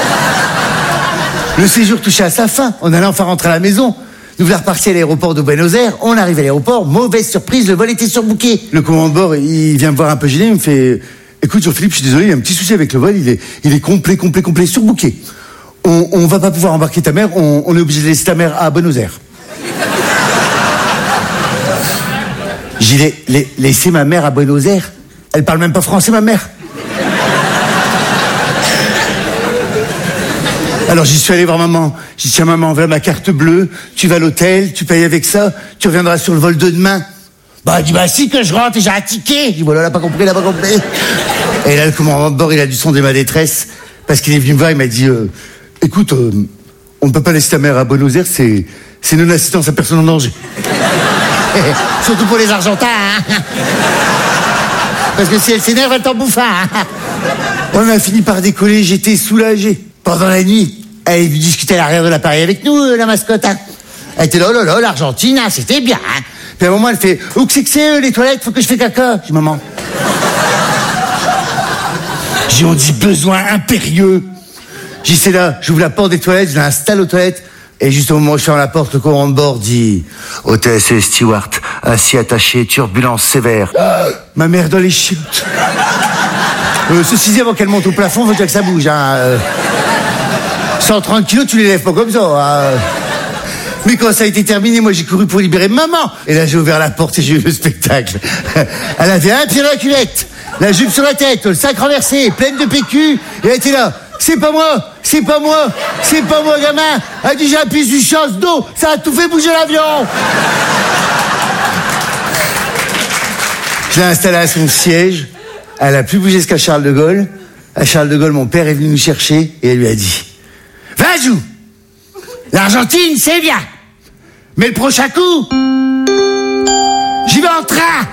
Le séjour touchait à sa fin. On allait enfin rentrer à la maison. Nous voilà repartis à l'aéroport de Buenos Aires. On arrive à l'aéroport. Mauvaise surprise, le vol était surbooké. Le commandant de bord, il vient me voir un peu gêné. Il me fait, écoute Jean-Philippe, je suis désolé, il y a un petit souci avec le vol. Il est complet surbooké. On va pas pouvoir embarquer ta mère. On est obligé de laisser ta mère à Buenos Aires. J'ai laissé ma mère à Buenos Aires. Elle parle même pas français, ma mère. Alors j'y suis allé voir maman. J'ai dit, tiens maman, voilà ma carte bleue. Tu vas à l'hôtel, tu payes avec ça. Tu reviendras sur le vol de demain. Bah elle dit, bah si que je rentre et j'ai un ticket. Je dis, voilà, elle a pas compris. Et là le commandant de bord, il a dû sonder ma détresse. Parce qu'il est venu me voir, il m'a dit, écoute, on ne peut pas laisser ta mère à Buenos Aires, c'est non-assistance à personne en danger. Surtout pour les Argentins, hein. Parce que si elle s'énerve, elle t'en bouffe, hein. On a fini par décoller, j'étais soulagé. Pendant la nuit, elle est venue discuter à l'arrière de l'appareil avec nous, la mascotte, hein. Elle était là, oh là là, l'Argentine, hein, c'était bien, hein. Puis à un moment, elle fait, où que c'est les toilettes, faut que je fais caca. Je dis, maman. J'ai on dit besoin impérieux. J'ai dit, c'est là, j'ouvre la porte des toilettes, je l'installe aux toilettes. Et juste au moment où je ferme la porte, le commandant de bord dit, hôtesse et steward, assis attaché, turbulence sévère. Ma mère dans les chiottes. Ceci dit, avant qu'elle monte au plafond, faut déjà que ça bouge, hein. 130 kilos, tu les lèves pas comme ça, hein. Mais quand ça a été terminé, moi j'ai couru pour libérer maman. Et là j'ai ouvert la porte et j'ai eu le spectacle. Elle avait un pied dans la cuvette, la jupe sur la tête, le sac renversé, pleine de PQ. Et elle était là. C'est pas moi, gamin. Elle dit, j'ai appuyé sur chasse d'eau, ça a tout fait bouger l'avion. Je l'ai installée à son siège. Elle a plus bougé jusqu'à Charles de Gaulle. À Charles de Gaulle, mon père est venu nous chercher et elle lui a dit, Vajou, l'Argentine, c'est bien. Mais le prochain coup, j'y vais en train.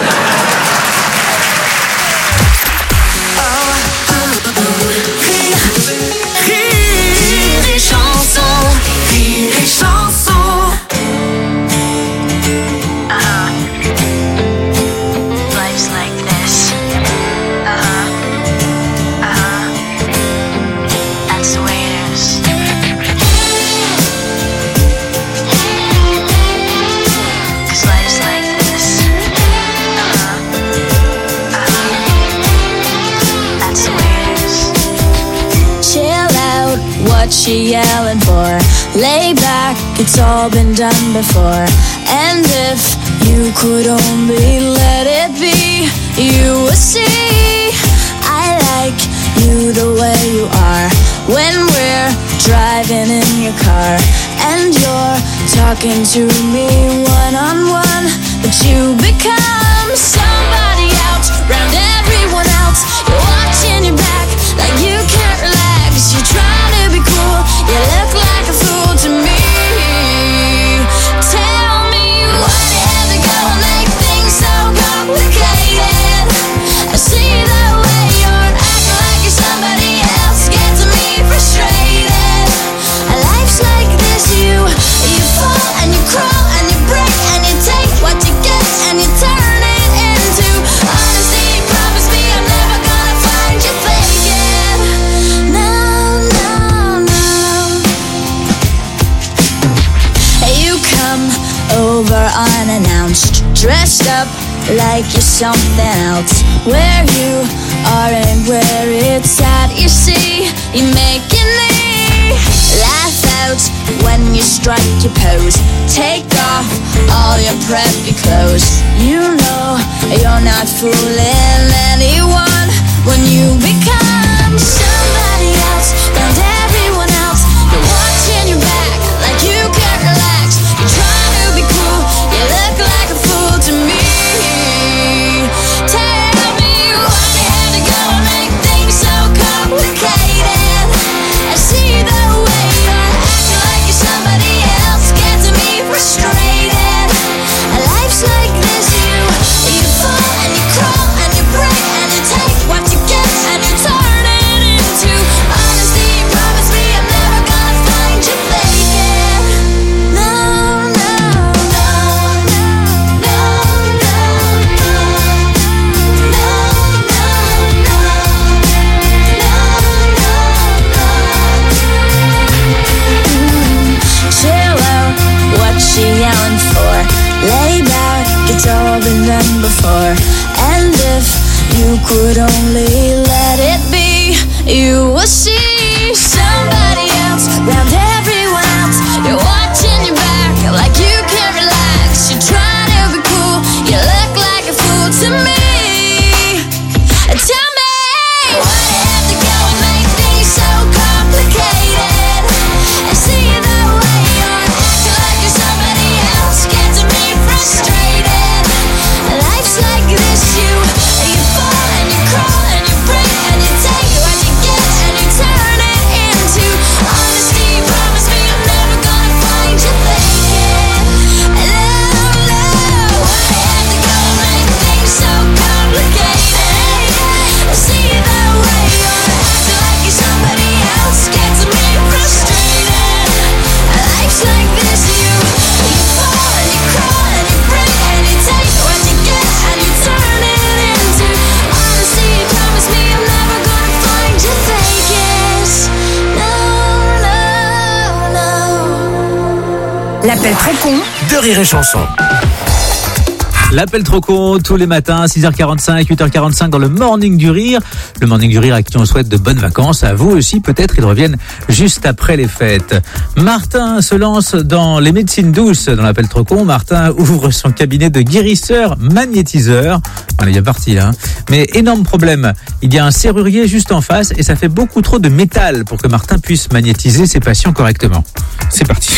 Rire et chanson, rire et chanson. Life's like this. That's the way it is. 'Cause life's like this. That's the way it is. Chill out, what you yelling for? Lay back, it's all been done before. And if you could only let it be, you would see I like you the way you are. When we're driving in your car and you're talking to me one-on-one, but you become somebody else, round everyone else. You're watching your back like you can't relax. You're trying to be cool, you look like a fool to me. Tell me why you have to go and make things so complicated. I see the way you're acting like you're somebody else, gets me frustrated. Life's like this, you fall and you crawl and you break and you take what you get and you turn it into honesty. Promise me I'm never gonna find you faking. No, no, no. You come over unannounced, dressed up like you're something else. Where you are and where it's at, you see, you're making me laugh out when you strike your pose. Take off all your preppy clothes. You know you're not fooling anyone when you become somebody else, and everyone else. You're watching your back like you can't relax. You're trying to be cool, you look like a fool to me. Tell me why you had to go and make things so complicated. I see the way you're acting like you're somebody else, gets me frustrated. Life's like this, you fall and you crawl and you break and you take what you get and you could only let it be, you will see somebody else round everyone else. You're watching your back like you can't relax. You're trying to be cool, you look like a fool to me. Tell me, why do you have to go and make things so complicated? And see the way you're acting like you're somebody else, getting me frustrated. Life's like this, you fall and you crawl and you break and you take what you get and you turn it into honesty. Promise me I'm never gonna find you faking. No, why do you have to go and make things so complicated? See the way you're acting like you're somebody else, gets me frustrated. Life's like this, you fall and you crawl and you break and you take what you get and you turn it into honesty. Promise me I'm never gonna find you fakest. No, no, no. L'appel trop con de Rire et Chanson. L'appel trop con tous les matins, 6h45, 8h45 dans le Morning du Rire. Le Morning du Rire à qui on souhaite de bonnes vacances. À vous aussi, peut-être, ils reviennent juste après les fêtes. Martin se lance dans les médecines douces dans l'appel trop con. Martin ouvre son cabinet de guérisseur magnétiseur. On est bien parti là. Mais énorme problème, il y a un serrurier juste en face et ça fait beaucoup trop de métal pour que Martin puisse magnétiser ses patients correctement. C'est parti.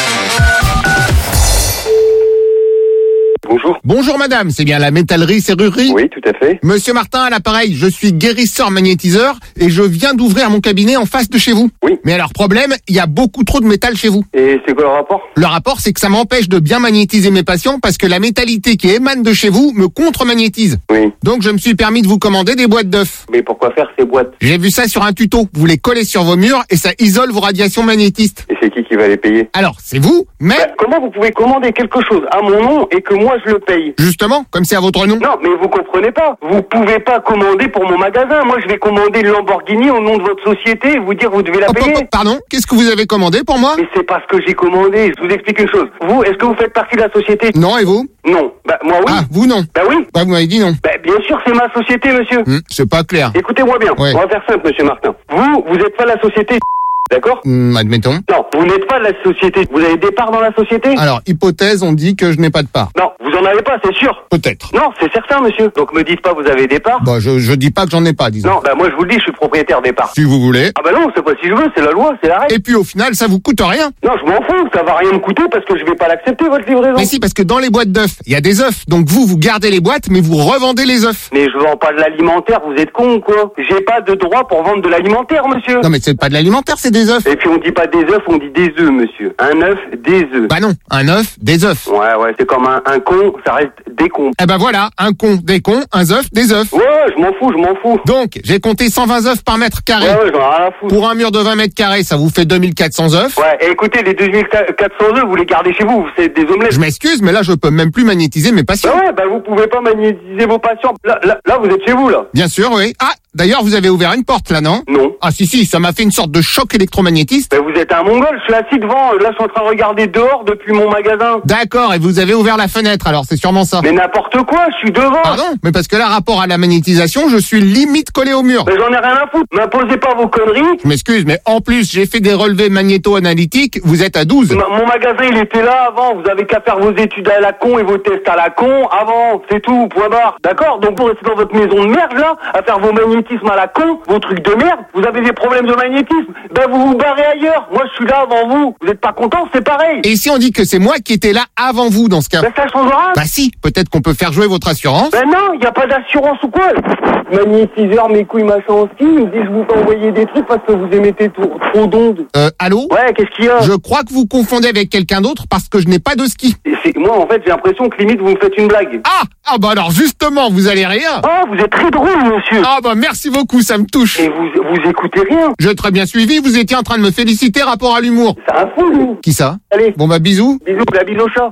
Bonjour. Bonjour madame, c'est bien la métallerie serrurerie? Oui, tout à fait. Monsieur Martin à l'appareil, je suis guérisseur magnétiseur et je viens d'ouvrir mon cabinet en face de chez vous. Oui. Mais alors problème, il y a beaucoup trop de métal chez vous. Et c'est quoi le rapport? Le rapport, c'est que ça m'empêche de bien magnétiser mes patients parce que la métallité qui émane de chez vous me contre-magnétise. Oui. Donc je me suis permis de vous commander des boîtes d'œufs. Mais pourquoi faire ces boîtes? J'ai vu ça sur un tuto. Vous les collez sur vos murs et ça isole vos radiations magnétistes. Et c'est qui va les payer? Alors, c'est vous, mais... comment vous pouvez commander quelque chose à mon nom et que moi je le paye? Justement, comme c'est à votre nom. Non, mais vous comprenez pas. Vous pouvez pas commander pour mon magasin. Moi, je vais commander une Lamborghini au nom de votre société et vous dire vous devez la payer. Pardon, qu'est-ce que vous avez commandé pour moi? Mais c'est pas ce que j'ai commandé. Je vous explique une chose. Vous, est-ce que vous faites partie de la société? Non, et vous? Non. Bah, moi, oui. Ah, vous non? Bah oui. Bah, vous m'avez dit non. Bah, bien sûr, c'est ma société, monsieur. C'est pas clair. Écoutez-moi bien. Ouais. On va faire simple, monsieur Martin. Vous êtes pas la société. D'accord? Admettons. Non, vous n'êtes pas de la société. Vous avez des parts dans la société? Alors, hypothèse, on dit que je n'ai pas de part. Non, vous en avez pas, c'est sûr. Peut-être. Non, c'est certain, monsieur. Donc me dites pas vous avez des parts. Bah, je dis pas que j'en ai pas, disons. Non, bah moi je vous le dis, je suis propriétaire des parts. Si vous voulez. Ah bah non, c'est pas si je veux, c'est la loi, c'est la règle. Et puis au final, ça vous coûte rien. Non, je m'en fous, ça va rien me coûter parce que je vais pas l'accepter, votre livraison. Mais si, parce que dans les boîtes d'œufs, il y a des œufs. Donc vous gardez les boîtes, mais vous revendez les œufs. Mais je vends pas de l'alimentaire, vous êtes con ou quoi? J'ai pas de droit pour vendre de l'alimentaire, monsieur. Non mais c'est pas de l'alimentaire, c'est des œufs. Et puis on dit pas des œufs, on dit des œufs, monsieur. Un œuf, des œufs. Bah non, un œuf, des œufs. Ouais, c'est comme un con, ça reste des cons. Eh ben voilà, un con, des cons, un œuf, des œufs. Ouais, je m'en fous. Donc, j'ai compté 120 œufs par mètre carré. Ouais, j'en ai rien à foutre. Pour un mur de 20 mètres carrés, ça vous fait 2400 œufs. Ouais, et écoutez, les 2400 œufs, vous les gardez chez vous, c'est des omelettes. Je m'excuse, mais là, je peux même plus magnétiser mes patients. Bah ouais, vous pouvez pas magnétiser vos patients. Là, vous êtes chez vous, là. Bien sûr, oui. Ah, d'ailleurs, vous avez ouvert une porte, là, non? Non. Ah si, ça m'a fait une sorte de choc électromagnétiste. Bah vous êtes un mongol, je suis assis devant, là, je suis en train de regarder dehors depuis mon magasin. D'accord, et vous avez ouvert la fenêtre, alors c'est sûrement ça. Mais n'importe quoi, je suis devant. Pardon? Mais parce que là, rapport à la magnétisation, je suis limite collé au mur. Mais j'en ai rien à foutre, m'imposez pas vos conneries. Je m'excuse, mais en plus, j'ai fait des relevés magnéto-analytiques, vous êtes à 12. Mon magasin, il était là avant, vous avez qu'à faire vos études à la con et vos tests à la con avant, c'est tout, point barre. D'accord? Donc vous restez dans votre maison de merde, là, à faire vos magnétismes à la con, vos trucs de merde, vous avez des problèmes de magnétisme, ben vous vous barrez ailleurs. Moi, je suis là avant vous. Vous êtes pas content, c'est pareil. Et si on dit que c'est moi qui étais là avant vous dans ce cas? Ben ça changera. Bah si, peut-être qu'on peut faire jouer votre assurance. Ben non, y a pas d'assurance ou quoi. Magnétiseur, mes couilles, machin en ski, ils me disent vous envoyez des trucs parce que vous émettez trop d'ondes. Allô? Ouais, qu'est-ce qu'il y a? Je crois que vous confondez avec quelqu'un d'autre parce que je n'ai pas de ski. Moi, en fait, j'ai l'impression que limite vous me faites une blague. Ah bah alors justement, vous allez rire. Ah, vous êtes très drôle, monsieur. Ah bah merci beaucoup, ça me touche. Et vous écoutez rien. Je très bien suivi, vous étiez en train de me féliciter rapport à l'humour. C'est un fou, lui. Qui ça? Allez. Bon bah bisous. Bisous, la bise au chat.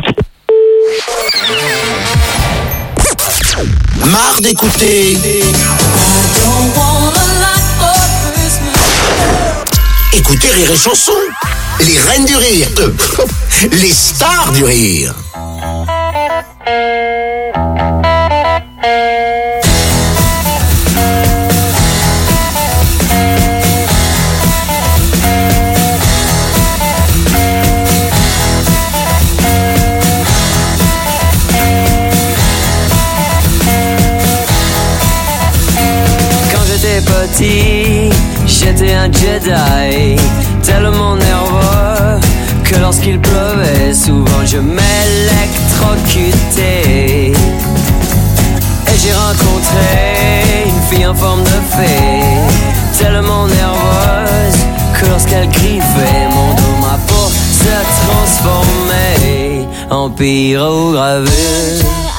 Marre d'écouter. Écoutez Rire et Chanson. Les reines du rire. Les stars du rire. petit, j'étais un Jedi, tellement nerveux que lorsqu'il pleuvait, souvent je m'électrocutais. Et j'ai rencontré une fille en forme de fée, tellement nerveuse que lorsqu'elle griffait mon dos, ma peau se transformait en pyrogravure.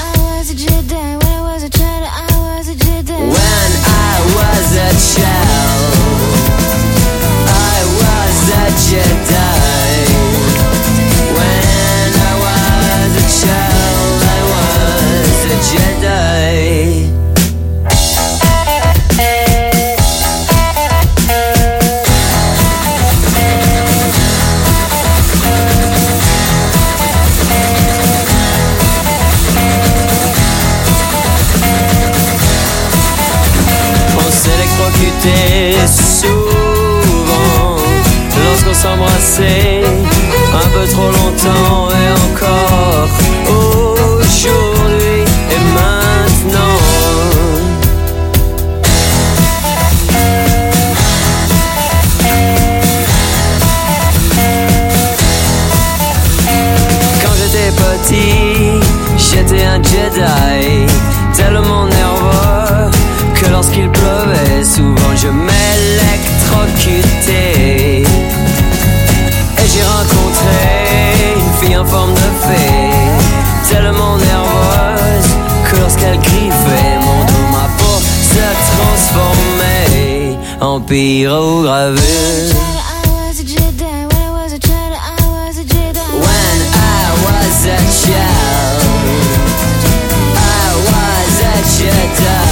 When I was a child, I was a Jedi. When I was a child, I was a Jedi. Souvent lorsqu'on s'embrassait un peu trop longtemps, et encore aujourd'hui et maintenant. Quand j'étais petit, j'étais un Jedi, tellement nerveux que lorsqu'il pleuvait, souvent je m'électrocutais. Et j'ai rencontré une fille en forme de fée, tellement nerveuse que lorsqu'elle griffait mon dos, ma peau se transformait en pyrogravure. When I was a child, I was a Jedi.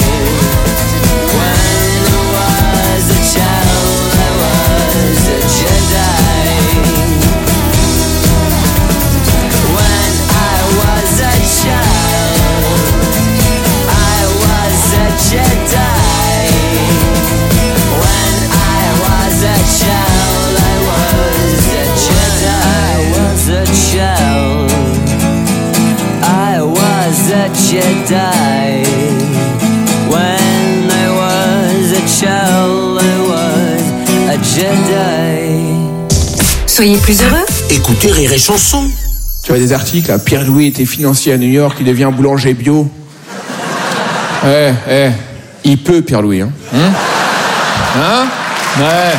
Jedi. When I was a child, I was a Jedi. Soyez plus heureux. Écoutez Rire et Chanson. Tu vois des articles, là, Pierre Louis était financier à New York, il devient boulanger bio. Il peut, Pierre Louis, hein. Hein? Ouais.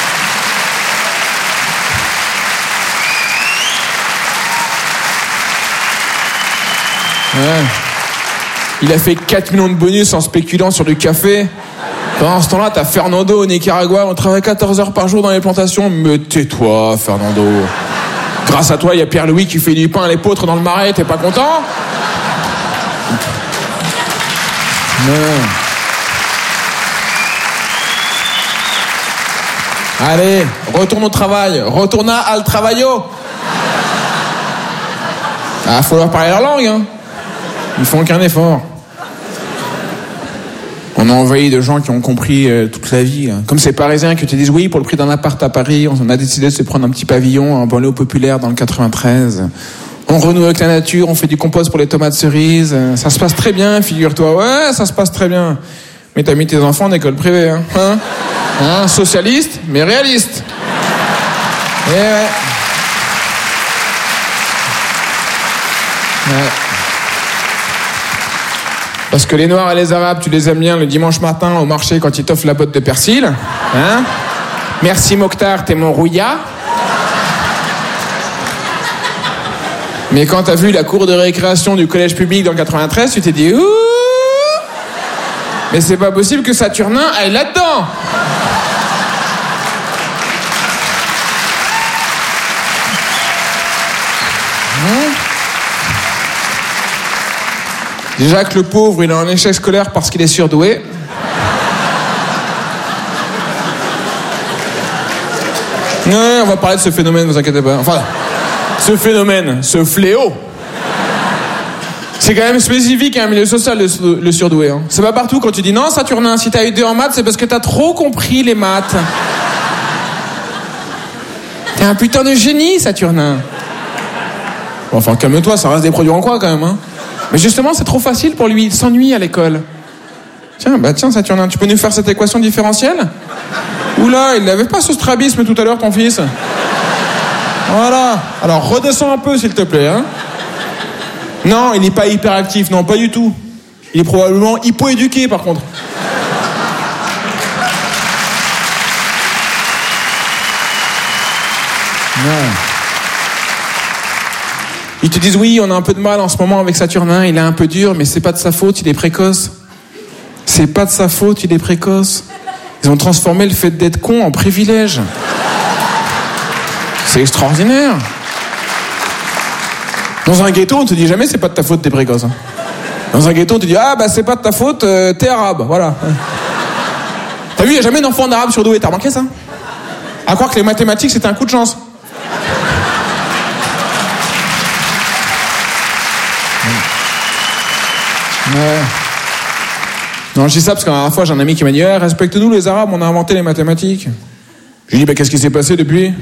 Ouais. Il a fait 4 millions de bonus en spéculant sur du café. Pendant ce temps-là, t'as Fernando au Nicaragua, on travaille 14 heures par jour dans les plantations. Mais tais-toi, Fernando. Grâce à toi, il y a Pierre-Louis qui fait du pain à l'épeautre dans le Marais, t'es pas content? Non. Allez, retourne au travail, retourna al trabajo. Ah, faut leur parler leur langue, hein. Ils font aucun effort. On a envahi de gens qui ont compris toute la vie. Comme ces Parisiens qui te disent oui, pour le prix d'un appart à Paris, on a décidé de se prendre un petit pavillon en banlieue populaire dans le 93. On renoue avec la nature, on fait du compost pour les tomates cerises. Ça se passe très bien, figure-toi. Ouais, ça se passe très bien. Mais t'as mis tes enfants en école privée, hein, socialiste, mais réaliste. Et ouais. Parce que les Noirs et les Arabes, tu les aimes bien le dimanche matin au marché quand ils t'offrent la botte de persil. Hein? Merci Mokhtar, t'es mon rouilla. Mais quand t'as vu la cour de récréation du collège public dans le 93, tu t'es dit ouh, mais c'est pas possible que Saturnin aille là-dedans. Déjà que le pauvre, il a un échec scolaire parce qu'il est surdoué. Ouais, on va parler de ce phénomène, ne vous inquiétez pas. Enfin, ce phénomène, ce fléau. C'est quand même spécifique à un milieu social, le surdoué. Hein. C'est pas partout quand tu dis non, Saturnin, si t'as eu 2 en maths, c'est parce que t'as trop compris les maths. T'es un putain de génie, Saturnin. Bon, enfin, calme-toi, ça reste des produits en croix quand même, hein. Mais justement, c'est trop facile pour lui, il s'ennuie à l'école. Tiens, Saturnin, tu peux nous faire cette équation différentielle? Oula, il n'avait pas ce strabisme tout à l'heure, ton fils. Voilà. Alors, redescends un peu, s'il te plaît, hein. Non, il n'est pas hyperactif, non, pas du tout. Il est probablement hypoéduqué, par contre. Ouais. Ils te disent oui, on a un peu de mal en ce moment avec Saturnin, il est un peu dur, mais c'est pas de sa faute, il est précoce. C'est pas de sa faute, il est précoce. Ils ont transformé le fait d'être con en privilège. C'est extraordinaire. Dans un ghetto, on te dit jamais c'est pas de ta faute, t'es précoce. Hein. Dans un ghetto, on te dit ah bah c'est pas de ta faute, t'es arabe, voilà. T'as vu, y a jamais d'enfant en arabe surdoué, t'as remarqué ça? À croire que les mathématiques c'était un coup de chance. Ouais. Non, je dis ça parce qu'à la dernière fois, j'ai un ami qui m'a dit respecte-nous les Arabes, on a inventé les mathématiques. Je lui ai dit qu'est-ce qui s'est passé depuis?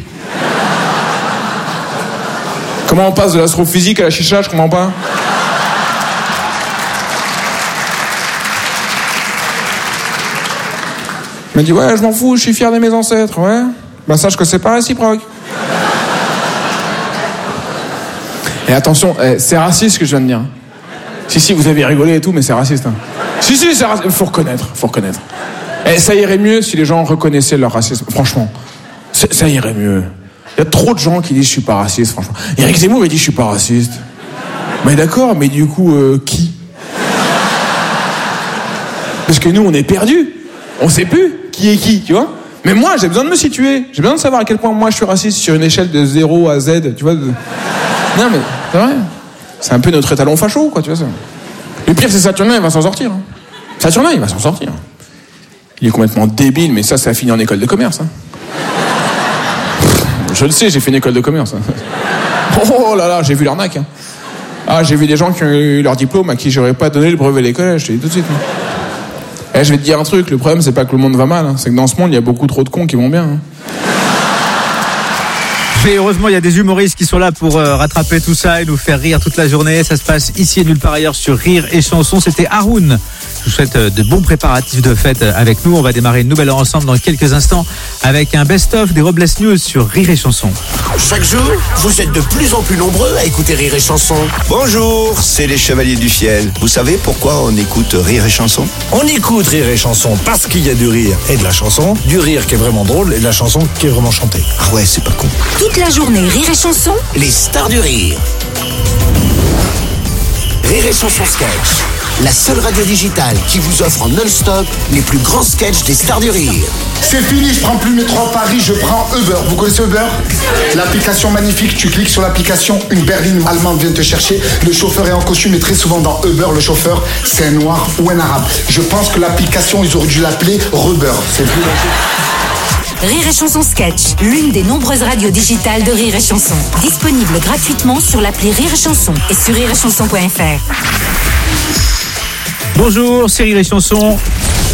Comment on passe de l'astrophysique à la chicha, je comprends pas. Il m'a dit je m'en fous, je suis fier de mes ancêtres, ouais. Bah sache que c'est pas réciproque. Et attention, c'est raciste ce que je viens de dire. Si, vous avez rigolé et tout, mais c'est raciste. Hein. Si, c'est raciste. Faut reconnaître. Et ça irait mieux si les gens reconnaissaient leur racisme. Franchement, ça irait mieux. Il y a trop de gens qui disent je suis pas raciste, franchement. Éric Zemmour, il dit je suis pas raciste. Mais d'accord, mais du coup, qui? Parce que nous, on est perdus. On sait plus qui est qui, tu vois. Mais moi, j'ai besoin de me situer. J'ai besoin de savoir à quel point moi je suis raciste sur une échelle de 0 à Z, tu vois. Non, mais c'est vrai. C'est un peu notre étalon facho, quoi, tu vois ça. Le pire, c'est Saturnin, il va s'en sortir. Hein. Saturnin, il va s'en sortir. Il est complètement débile, mais ça a fini en école de commerce. Hein. Je le sais, j'ai fait une école de commerce. Hein. Oh là là, j'ai vu l'arnaque. Hein. Ah, j'ai vu des gens qui ont eu leur diplôme à qui j'aurais pas donné le brevet des collèges, je te dis tout de suite. Hein. Je vais te dire un truc, le problème, c'est pas que le monde va mal, hein. C'est que dans ce monde, il y a beaucoup trop de cons qui vont bien. Hein. Mais heureusement, il y a des humoristes qui sont là pour rattraper tout ça et nous faire rire toute la journée. Ça se passe ici et nulle part ailleurs sur Rire et Chanson. C'était Haroun. Je vous souhaite de bons préparatifs de fête avec nous. On va démarrer une nouvelle heure ensemble dans quelques instants avec un best-of des Robles News sur Rire et Chanson. Chaque jour, vous êtes de plus en plus nombreux à écouter Rire et Chanson. Bonjour, c'est les Chevaliers du Fiel. Vous savez pourquoi on écoute Rire et Chanson? On écoute Rire et Chanson parce qu'il y a du rire et de la chanson, du rire qui est vraiment drôle et de la chanson qui est vraiment chantée. Ah ouais, c'est pas con. Toute la journée, Rire et Chanson. Les stars du rire. Rire et Chanson Sketch. La seule radio digitale qui vous offre en non-stop les plus grands sketchs des stars du rire. C'est fini, je prends plus le métro à Paris, je prends Uber. Vous connaissez Uber? L'application magnifique, tu cliques sur l'application, une berline allemande vient te chercher. Le chauffeur est en costume et très souvent dans Uber, le chauffeur, c'est un noir ou un arabe. Je pense que l'application, ils auraient dû l'appeler Rubber. C'est plus Rire et Chanson Sketch, l'une des nombreuses radios digitales de Rire et Chanson. Disponible gratuitement sur l'appli Rire et Chanson et sur rireetchanson.fr. Bonjour, c'est Rire et Chanson.